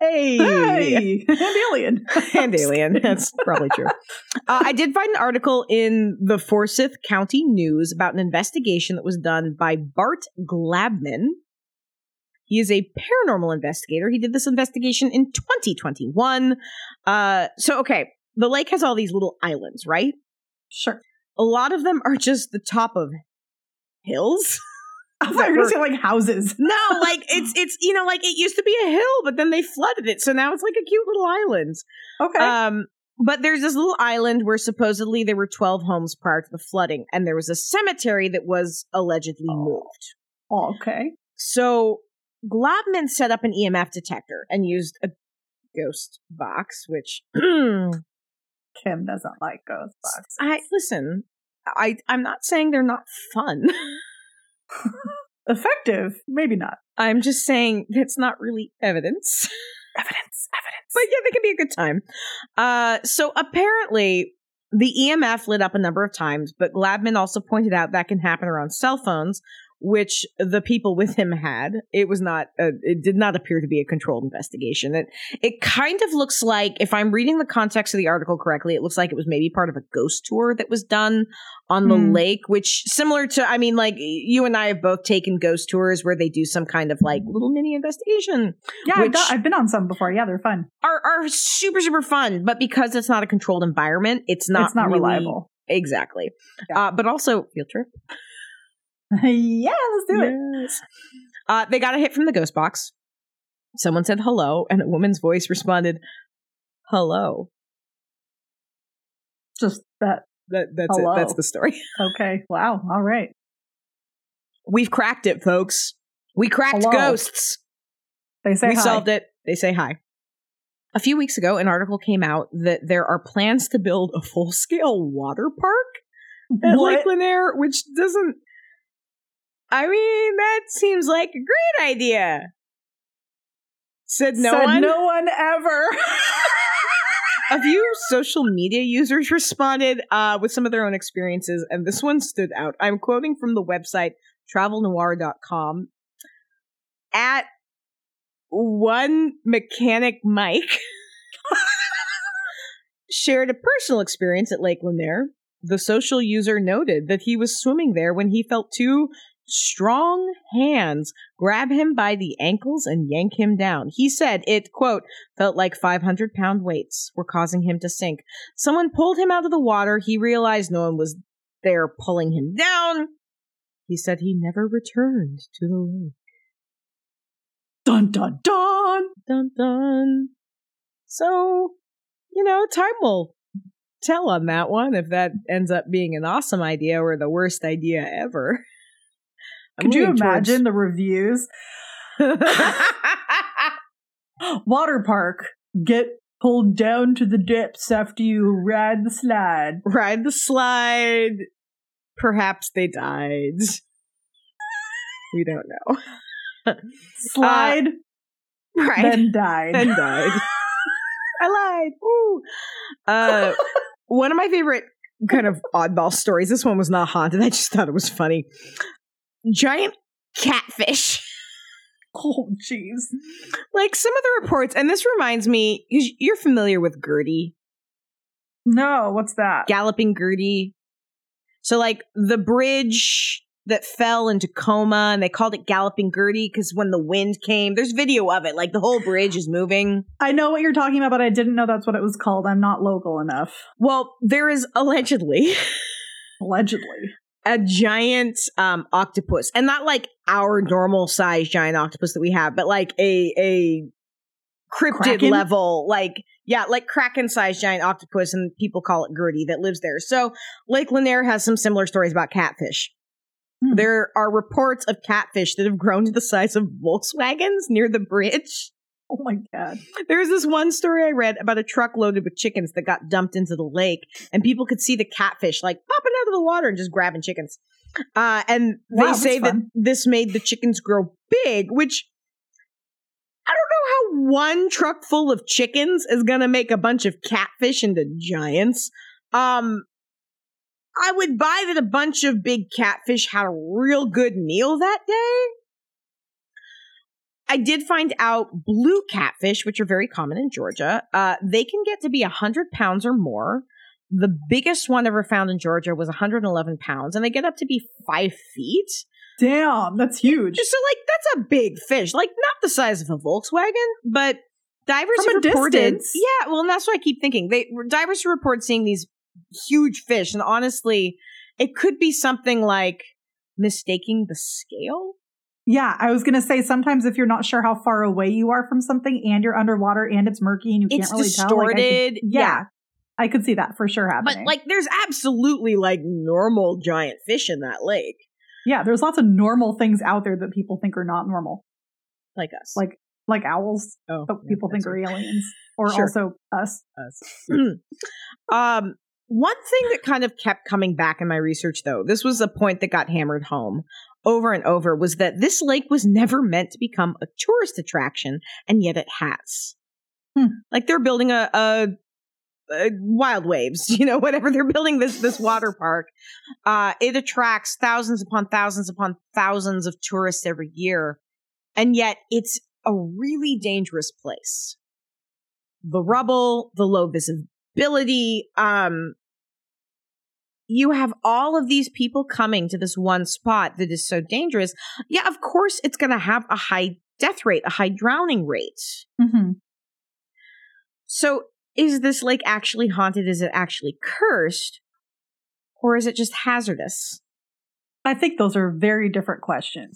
Hey, hey, and alien, and alien. That's probably true. Uh, I did find an article in the Forsyth County News about an investigation that was done by Bart Glabman. He is a paranormal investigator. He did this investigation in twenty twenty-one. Uh, so, okay, the lake has all these little islands, right? Sure. A lot of them are just the top of hills. I thought you were going to say like houses. No, like it's, it's you know, like it used to be a hill, but then they flooded it. So now it's like a cute little island. Okay. Um, but there's this little island where supposedly there were twelve homes prior to the flooding. And there was a cemetery that was allegedly oh. moved. Oh, okay. So Glabman set up an E M F detector and used a ghost box, which Kim doesn't like ghost boxes. I listen. I I'm not saying they're not fun. Effective, maybe not. I'm just saying that's not really evidence. Evidence, evidence. But yeah, they can be a good time. Uh, so apparently, the E M F lit up a number of times, but Glabman also pointed out that can happen around cell phones, which the people with him had. It was not, a, it did not appear to be a controlled investigation. It, it kind of looks like, if I'm reading the context of the article correctly, it looks like it was maybe part of a ghost tour that was done on the mm. lake, which similar to, I mean, like you and I have both taken ghost tours where they do some kind of like little mini investigation. Yeah, I've, got, I've been on some before. Yeah, they're fun. Are, are super, super fun. But because it's not a controlled environment, it's not, it's not really, reliable. Exactly. Yeah. Uh, but also field trip. Yeah, let's do yes. it. Uh, they got a hit from the ghost box. Someone said hello, and a woman's voice responded, hello. Just that. that that's hello. it. That's the story. Okay. Wow. All right. We've cracked it, folks. We cracked hello. ghosts. They say we hi. solved it. They say hi. A few weeks ago, an article came out that there are plans to build a full-scale water park at What? Lake Lanier, which doesn't... I mean, that seems like a great idea. Said no Said one? no one ever. A few social media users responded uh, with some of their own experiences, and this one stood out. I'm quoting from the website travel noir dot com. At one mechanic Mike shared a personal experience at Lake Lanier. The social user noted that he was swimming there when he felt two strong hands grab him by the ankles and yank him down. He said it, quote, felt like five hundred pound weights were causing him to sink. Someone pulled him out of the water. He realized no one was there pulling him down. He said he never returned to the lake. Dun, dun, dun. Dun, dun. So, you know, time will tell on that one if that ends up being an awesome idea or the worst idea ever. Could you imagine towards... the reviews? Water park. Get pulled down to the depths after you ride the slide. Ride the slide. Perhaps they died. We don't know. Slide. Uh, right. Then died. Then died. I lied. Ooh. Uh, one of my favorite kind of oddball stories. This one was not haunted. I just thought it was funny. Giant catfish. Oh, jeez. Like some of the reports, and this reminds me, you're familiar with Gertie. No, what's that? Galloping Gertie. So like the bridge that fell into coma, and they called it Galloping Gertie because when the wind came, there's video of it, like the whole bridge is moving. I know what you're talking about, but I didn't know that's what it was called. I'm not local enough. Well, there is allegedly... Allegedly. A giant um, octopus, and not like our normal size giant octopus that we have, but like a a cryptid Kraken? level, like yeah, like Kraken sized giant octopus, and people call it Gertie that lives there. So Lake Lanier has some similar stories about catfish. Hmm. There are reports of catfish that have grown to the size of Volkswagens near the bridge. Oh my God. There's this one story I read about a truck loaded with chickens that got dumped into the lake, and people could see the catfish like popping out of the water and just grabbing chickens. Uh, and they wow, say that this made the chickens grow big, which I don't know how one truck full of chickens is going to make a bunch of catfish into giants. Um, I would buy that a bunch of big catfish had a real good meal that day. I did find out blue catfish, which are very common in Georgia, uh, they can get to be one hundred pounds or more. The biggest one ever found in Georgia was one hundred eleven pounds, and they get up to be five feet. Damn, that's huge. So, like, that's a big fish. Like, not the size of a Volkswagen, but divers From have a reported. distance. Yeah, well, and that's what I keep thinking. They divers report seeing these huge fish, and honestly, it could be something like mistaking the scale. Yeah, I was going to say sometimes if you're not sure how far away you are from something and you're underwater and it's murky and you It's can't really distorted. tell. Like, I could, yeah, Yeah. I could see that for sure happening. But, like, there's absolutely, like, normal giant fish in that lake. yeah, there's lots of normal things out there that people think are not normal. Like us. Like like owls oh, that yeah, people think that's are right. aliens. Or Sure. also us. us. um, one thing that kind of kept coming back in my research, though, this was a point that got hammered home over and over, was that this lake was never meant to become a tourist attraction, and yet it has. Hmm. Like they're building a, a, a Wild Waves, you know, whatever. They're building this this water park. Uh, it attracts thousands upon thousands upon thousands of tourists every year, and yet it's a really dangerous place. The rubble, the low visibility, um, you have all of these people coming to this one spot that is so dangerous. Yeah, of course it's going to have a high death rate, a high drowning rate. Mm-hmm. So is this lake actually haunted? Is it actually cursed? Or is it just hazardous? I think those are very different questions.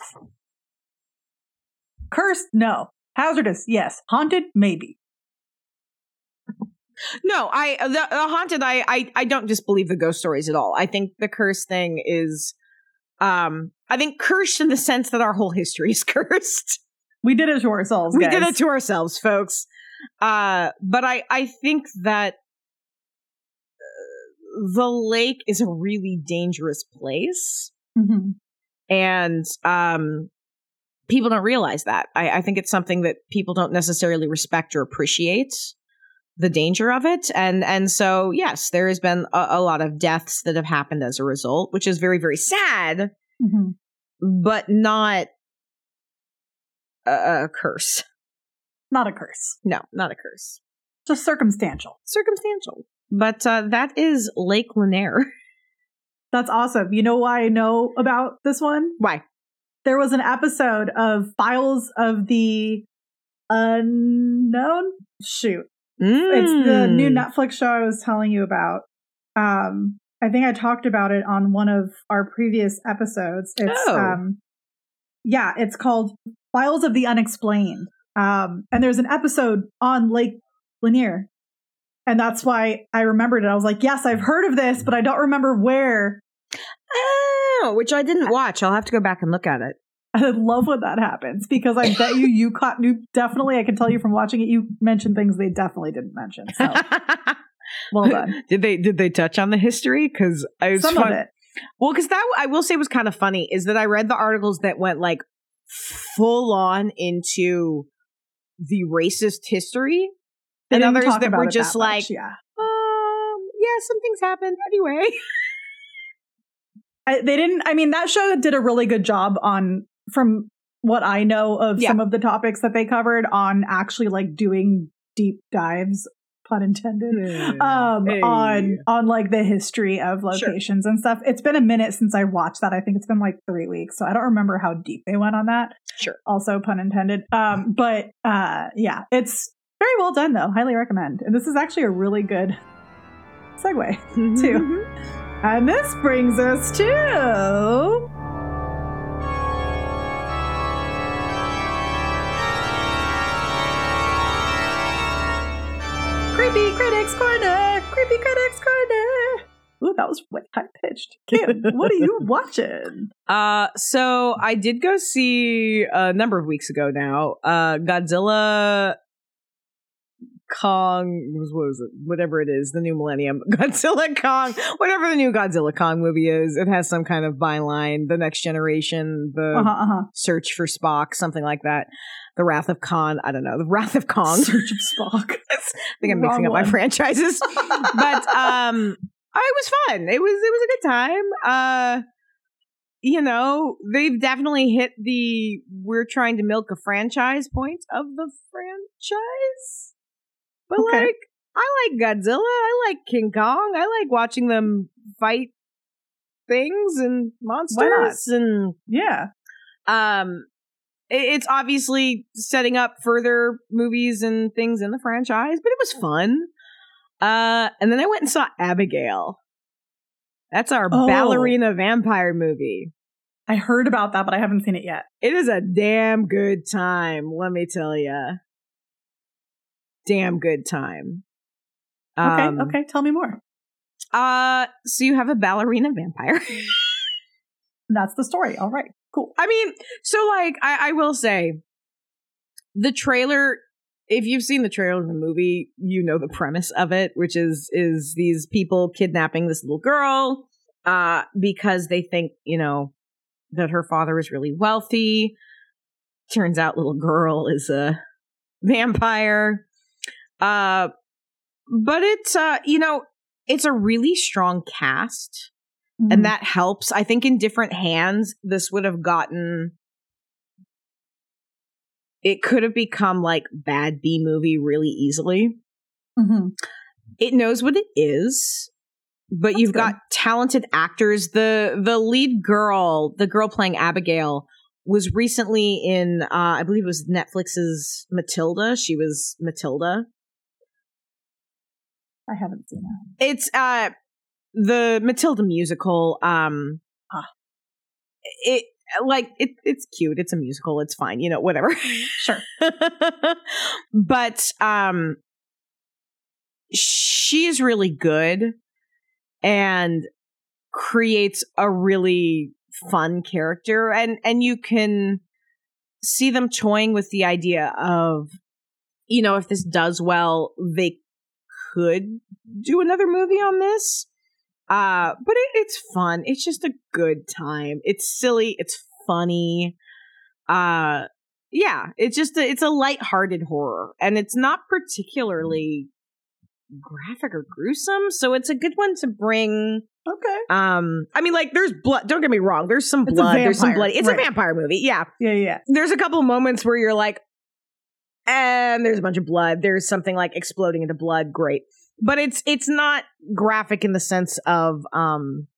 Cursed? No. Hazardous? Yes. Haunted? Maybe. No, I the, the haunted. I, I I don't disbelieve the ghost stories at all. I think the curse thing is, um, I think cursed in the sense that our whole history is cursed. We did it to ourselves, We guys. did it to ourselves, folks. Uh, but I I think that uh, the lake is a really dangerous place, Mm-hmm. and um, people don't realize that. I, I think it's something that people don't necessarily respect or appreciate. The danger of it. And and so, yes, there has been a, a lot of deaths that have happened as a result, which is very, very sad, Mm-hmm. but not a, a curse. Not a curse. No, not a curse. Just circumstantial. Circumstantial. But uh, that is Lake Lanier. That's awesome. You know why I know about this one? Why? There was an episode of Files of the Unknown. Shoot. Mm. It's the new Netflix show I was telling you about. Um, I think I talked about it on one of our previous episodes. It's, Oh. um, yeah, it's called Files of the Unexplained. Um, and there's an episode on Lake Lanier. And that's why I remembered it. I was like, yes, I've heard of this, but I don't remember where. Oh, which I didn't watch. I'll have to go back and look at it. I love when that happens because I bet you, you caught, you definitely, I can tell you from watching it, you mentioned things they definitely didn't mention. So well done. Did they did they touch on the history? Because I was Some fun- of it. Well, because that I will say was kind of funny is that I read the articles that went like full on into the racist history, They and didn't others talk that about were it just that like, much, yeah. um, yeah, some things happened anyway. I, they didn't, I mean, that show did a really good job on, from what I know of Yeah. some of the topics that they covered, on actually like doing deep dives, pun intended, um, Hey. on, on like the history of locations and stuff. It's been a minute since I watched that. I think it's been like three weeks. So I don't remember how deep they went on that. Sure. Also pun intended. Um, but, uh, yeah, it's very well done though. Highly recommend. And this is actually a really good segue too. And this brings us to Creepy Critics Corner! Creepy Critics Corner! Ooh, that was way high pitched. Kim, what are you watching? Uh, so I did go see a number of weeks ago now, uh, Godzilla Kong, what was it? Whatever it is, the new Millennium. Godzilla Kong, whatever the new Godzilla Kong movie is. It has some kind of byline, The Next Generation, The Uh-huh, uh-huh. Search for Spock, something like that. The Wrath of Khan, I don't know. The Wrath of Kong. Search of Spock. I think I'm mixing Wrong up my one. franchises. But um it was fun. It was it was a good time. Uh you know, they've definitely hit the we're trying to milk a franchise point of the franchise. But Okay. like, I like Godzilla. I like King Kong. I like watching them fight things and monsters. And Yeah. um, it, it's obviously setting up further movies and things in the franchise, but it was fun. Uh, and then I went and saw Abigail. That's our Oh. ballerina vampire movie. I heard about that, but I haven't seen it yet. It is a damn good time, let me tell you. Damn good time. Okay, Um, okay. Tell me more. Uh, so you have a ballerina vampire. That's the story. All right, cool. I mean, so like, I, I will say, the trailer, if you've seen the trailer of the movie, you know the premise of it, which is is these people kidnapping this little girl uh, because they think, you know, that her father is really wealthy. Turns out little girl is a vampire. Uh, but it's, uh, you know, it's a really strong cast. Mm-hmm. And that helps. I think in different hands, this would have gotten... It could have become like bad B movie really easily. Mm-hmm. It knows what it is, but That's you've good. got talented actors. The the lead girl, the girl playing Abigail, was recently in, uh, I believe it was Netflix's Matilda. She was Matilda. I haven't seen that. It's uh, the Matilda musical. Um, ah. It like it. It's cute. It's a musical. It's fine. You know, whatever. Sure. But um, she is really good and creates a really fun character, and and you can see them toying with the idea of, you know, if this does well, they could do another movie on this. Uh, but it, it's fun. It's just a good time. It's silly. It's funny. Uh, yeah, it's just a, it's a lighthearted horror, and it's not particularly graphic or gruesome. So it's a good one to bring. Okay. Um, I mean, like, there's blood. Don't get me wrong. There's some blood. There's some blood. It's right. a vampire movie. Yeah. Yeah. Yeah. There's a couple moments where you're like, and there's a bunch of blood. There's something like exploding into blood. Great. But it's it's not graphic in the sense of um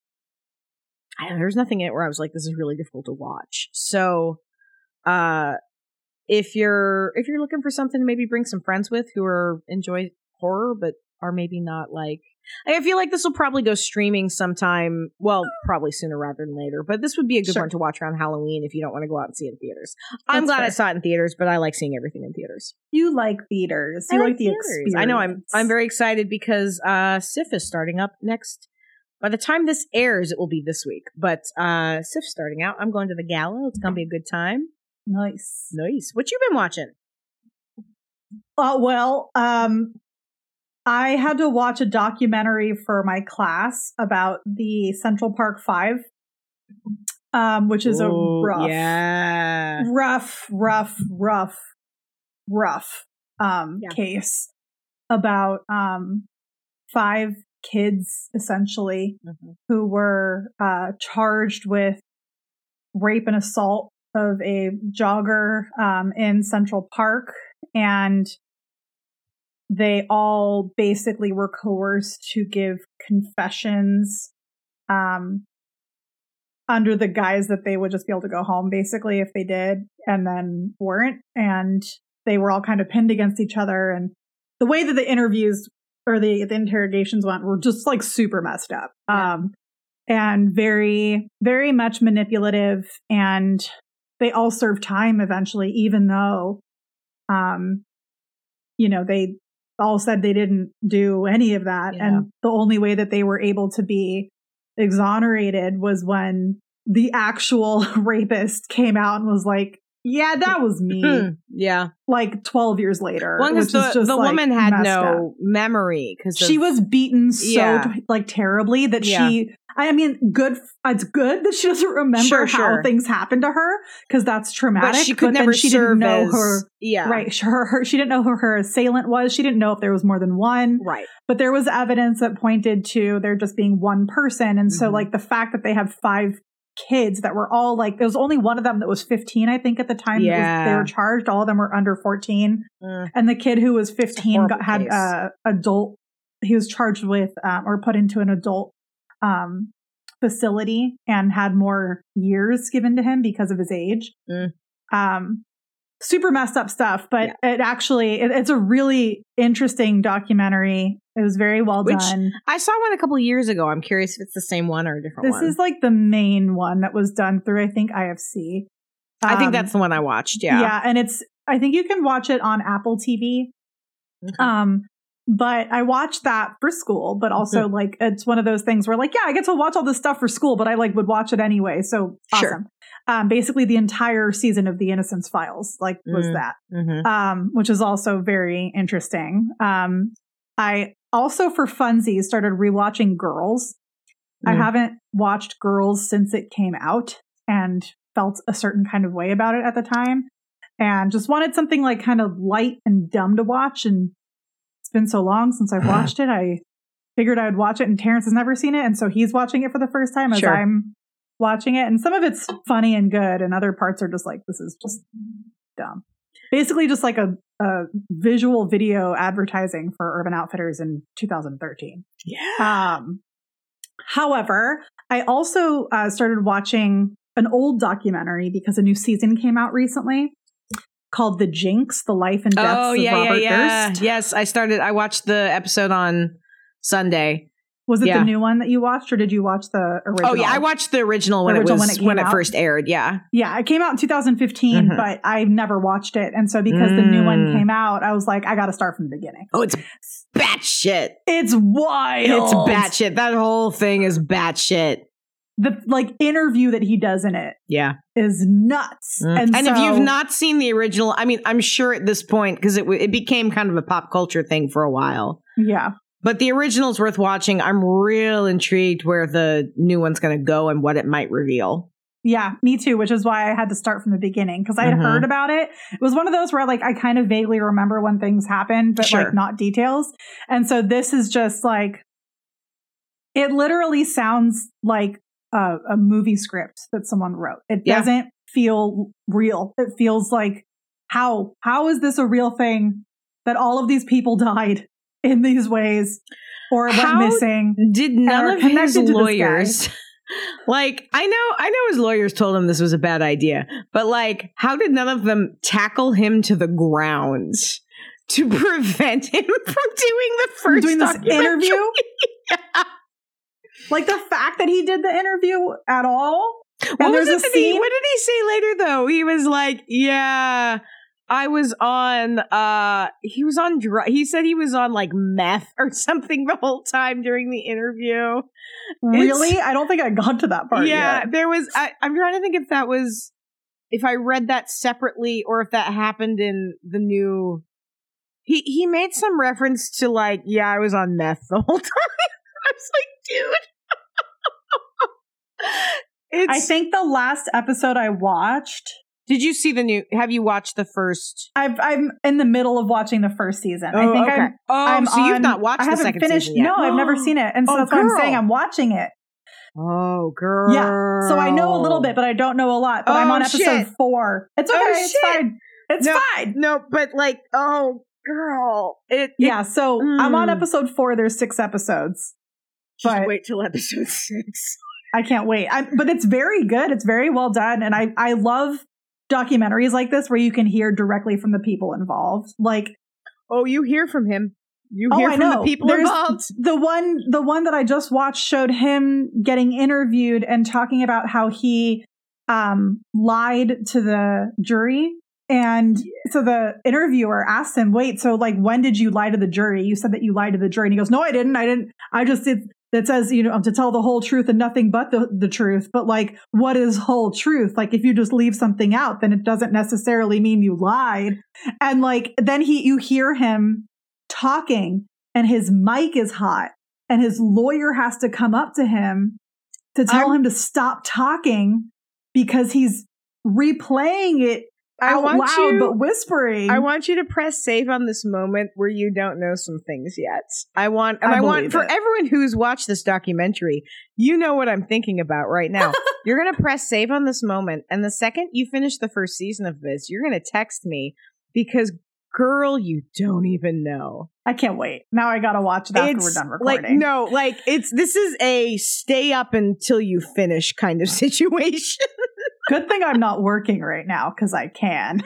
I don't know, there's nothing in it where I was like, this is really difficult to watch. So uh if you're if you're looking for something to maybe bring some friends with who are enjoy horror but are maybe not like, I feel like this will probably go streaming sometime, well, probably sooner rather than later, but this would be a good sure. one to watch around Halloween if you don't want to go out and see it in theaters. That's I'm glad fair. I saw it in theaters, but I like seeing everything in theaters. You like theaters. You I like, like the theaters. experience. I know. I'm I'm very excited because uh, S I F is starting up next. By the time this airs, it will be this week. But uh, S I F's starting out. I'm going to the gala. It's going to be a good time. Nice. Nice. What you been watching? Uh, well, um... I had to watch a documentary for my class about the Central Park Five, um, which is Ooh, a rough, yeah. rough, rough, rough, rough um, yeah. case about um, five kids, essentially, mm-hmm. who were uh, charged with rape and assault of a jogger um, in Central Park, and they all basically were coerced to give confessions um, under the guise that they would just be able to go home, basically, if they did, and then weren't. And they were all kind of pinned against each other. And the way that the interviews or the, the interrogations went were just like super messed up yeah. um, and very, very much manipulative. And they all served time eventually, even though, um, you know, they all said they didn't do any of that. Yeah. And the only way that they were able to be exonerated was when the actual rapist came out and was like, yeah, that was me. yeah. Like twelve years later. Well, because the, the like woman had no up. memory. Because she was beaten so yeah. like terribly that yeah. she, I mean, good. It's good that she doesn't remember sure, how sure. things happened to her, because that's traumatic. But she could but never she serve didn't know as, her. Yeah. Right. Her, her, she didn't know who her assailant was. She didn't know if there was more than one. Right. But there was evidence that pointed to there just being one person. And so, mm-hmm. like, the fact that they had five kids that were all like, there was only one of them that was fifteen, I think, at the time Yeah. that was, they were charged. All of them were under fourteen. Mm. And the kid who was fifteen got, had case. uh, adult, he was charged with um, or put into an adult um, facility and had more years given to him because of his age. Mm. Um, super messed up stuff, but Yeah. it actually, it, it's a really interesting documentary. It was very well Which done. I saw one a couple years ago. I'm curious if it's the same one or a different This one. is like the main one that was done through, I think, I F C. I think Um, that's the one I watched. Yeah. Yeah. And it's, I think you can watch it on Apple T V. Okay. Um, but I watched that for school, but also like, it's one of those things where like, yeah, I get to watch all this stuff for school, but I like would watch it anyway. So awesome. Sure. Um, basically the entire season of The Innocence Files, like was Mm. that, Mm-hmm. um, which is also very interesting. Um, I also for funsies started rewatching Girls. I Mm. haven't watched Girls since it came out and felt a certain kind of way about it at the time and just wanted something like kind of light and dumb to watch. And it's been so long since I've watched it. I figured I would watch it and Terrence has never seen it. And so he's watching it for the first time as Sure. I'm watching it. And some of it's funny and good. And other parts are just like, this is just dumb. Basically just like a, a visual video advertising for Urban Outfitters in two thousand thirteen. Yeah. Um, however, I also uh, started watching an old documentary because a new season came out recently called The Jinx, The Life and Deaths Oh of yeah, Robert yeah, yeah. Durst. Yes, I started. I watched the episode on Sunday. Was it Yeah. the new one that you watched or did you watch the original? Oh yeah, I watched the original when The original it was when it came when it out? first aired. Yeah. Yeah, it came out in two thousand fifteen, Mhm. but I've never watched it. And so because the new one Mm. came out, I was like, I got to start from the beginning. Oh, it's batshit. It's wild. It's batshit. That whole thing is batshit. The like interview that he does in it Yeah. is nuts. Mm. And, And, if so- you've not seen the original, I mean, I'm sure at this point because it w- it became kind of a pop culture thing for a while. yeah. But the original's worth watching. I'm real intrigued where the new one's going to go and what it might reveal. Yeah, me too, which is why I had to start from the beginning because I had Mhm. heard about it. It was one of those where like I kind of vaguely remember when things happened, but Sure. like not details. And so this is just like, it literally sounds like a, a movie script that someone wrote. It Yeah. doesn't feel real. It feels like, how, how is this a real thing that all of these people died in these ways or went How missing? Did are none of his connected to this guy. lawyers like I know I know his lawyers told him this was a bad idea, but like how did none of them tackle him to the ground to prevent him from doing the first Doing this documentary? interview? Like the fact that he did the interview at all. What And was there's it a that he, scene- what did he say later though? He was like, yeah, I was on uh he was on dr- he said he was on like meth or something the whole time during the interview. Really? I don't think I got to that part Yeah, yet. there was I, I'm trying to think if that was if I read that separately or if that happened in the new he he made some reference to like, yeah, I was on meth the whole time. I was like, dude. It's, I think the last episode I watched, did you see the new? Have you watched the first? I've, I'm in the middle of watching the first season. I Oh, think okay. I'm, Oh, I'm so you've on- not watched I the haven't second finished. season yet? No, I've never seen it, and so Oh, that's why I'm girl. saying I'm watching it. Oh, girl. Yeah, so I know a little bit, but I don't know a lot. But I'm Oh, on episode shit. four. It's okay. Oh, it's shit. fine. It's No. fine. No, but like, oh, girl. It, it Yeah. So I'm on Mm. episode four. There's six episodes. just but- wait till episode six. I can't wait. I, but it's very good. It's very well done. And I, I love documentaries like this where you can hear directly from the people involved. Like, Oh, you hear from him. You oh, hear I from know. the people There's involved. The one, the one that I just watched showed him getting interviewed and talking about how he um, lied to the jury. And so the interviewer asked him, wait, so like, when did you lie to the jury? You said that you lied to the jury. And he goes, no, I didn't. I didn't. I just did. That says, you know, to tell the whole truth and nothing but the, the truth. But like, what is whole truth? Like, if you just leave something out, then it doesn't necessarily mean you lied. And like, then he, you hear him talking and his mic is hot and his lawyer has to come up to him to tell I'm- him to stop talking because he's replaying it I out want loud, you- but whispering. I want you to press save on this moment where you don't know some things yet. I want, and I I, want believe for it. everyone who's watched this documentary, you know what I'm thinking about right now. You're going to press save on this moment. And the second you finish the first season of this, you're going to text me because, girl, you don't even know. I can't wait. Now I got to watch it after It's we're done recording. Like, no, like it's, this is a stay up until you finish kind of situation. Good thing I'm not working right now because I can.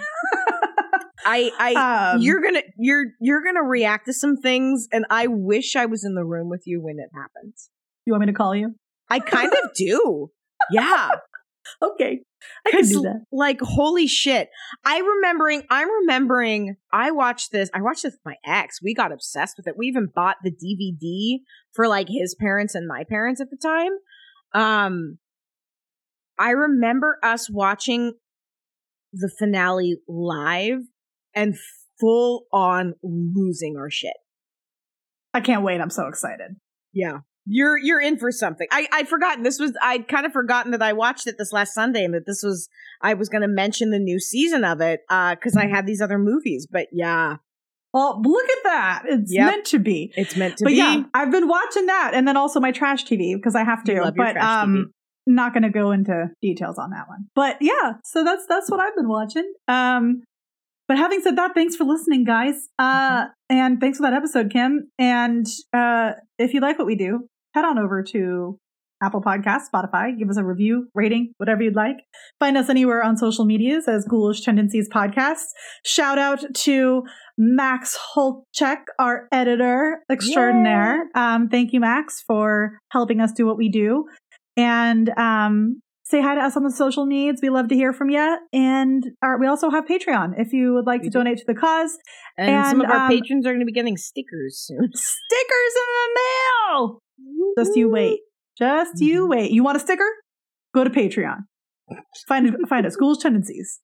I, I, Um, you're gonna, you're, you're gonna react to some things, and I wish I was in the room with you when it happens. You want me to call you? I kind of do. Yeah. Okay. I can do that. Like, holy shit. I remembering, I'm remembering, I watched this, I watched this with my ex. We got obsessed with it. We even bought the D V D for like his parents and my parents at the time. Um, I remember us watching the finale live and full on losing our shit. I can't wait. I'm so excited. Yeah. You're you're in for something. I I'd forgotten this was I'd kind of forgotten that I watched it this last Sunday and that this was I was going to mention the new season of it uh cuz I had these other movies, but yeah. Well, look at that. It's Yep. meant to be. It's meant to but be. yeah, I've been watching that and then also my trash T V because I have to. You love your but trash um T V. not going to go into details on that one. But yeah, so that's that's what I've been watching. Um But having said that, thanks for listening, guys. Uh, mm-hmm. And thanks for that episode, Kim. And uh, if you like what we do, head on over to Apple Podcasts, Spotify, give us a review, rating, whatever you'd like. Find us anywhere on social medias as Ghoulish Tendencies Podcast. Shout out to Max Holchek, our editor extraordinaire. Um, thank you, Max, for helping us do what we do. And um, say hi to us on the social needs. We love to hear from you. And our, we also have Patreon if you would like we to do. donate to the cause. And, and some of our um, patrons are going to be getting stickers soon. Stickers in the mail! Just you wait. Just mm-hmm. you wait. You want a sticker? Go to Patreon. Find find us. Ghoulish Tendencies.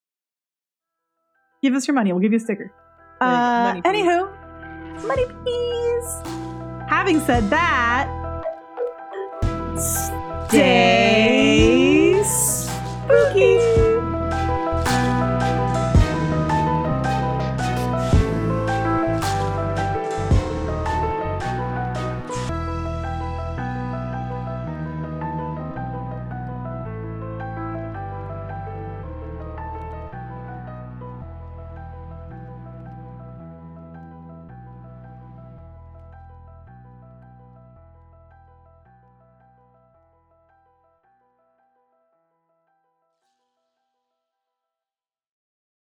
Give us your money. We'll give you a sticker. Uh, money, anywho, money please. Having said that, stay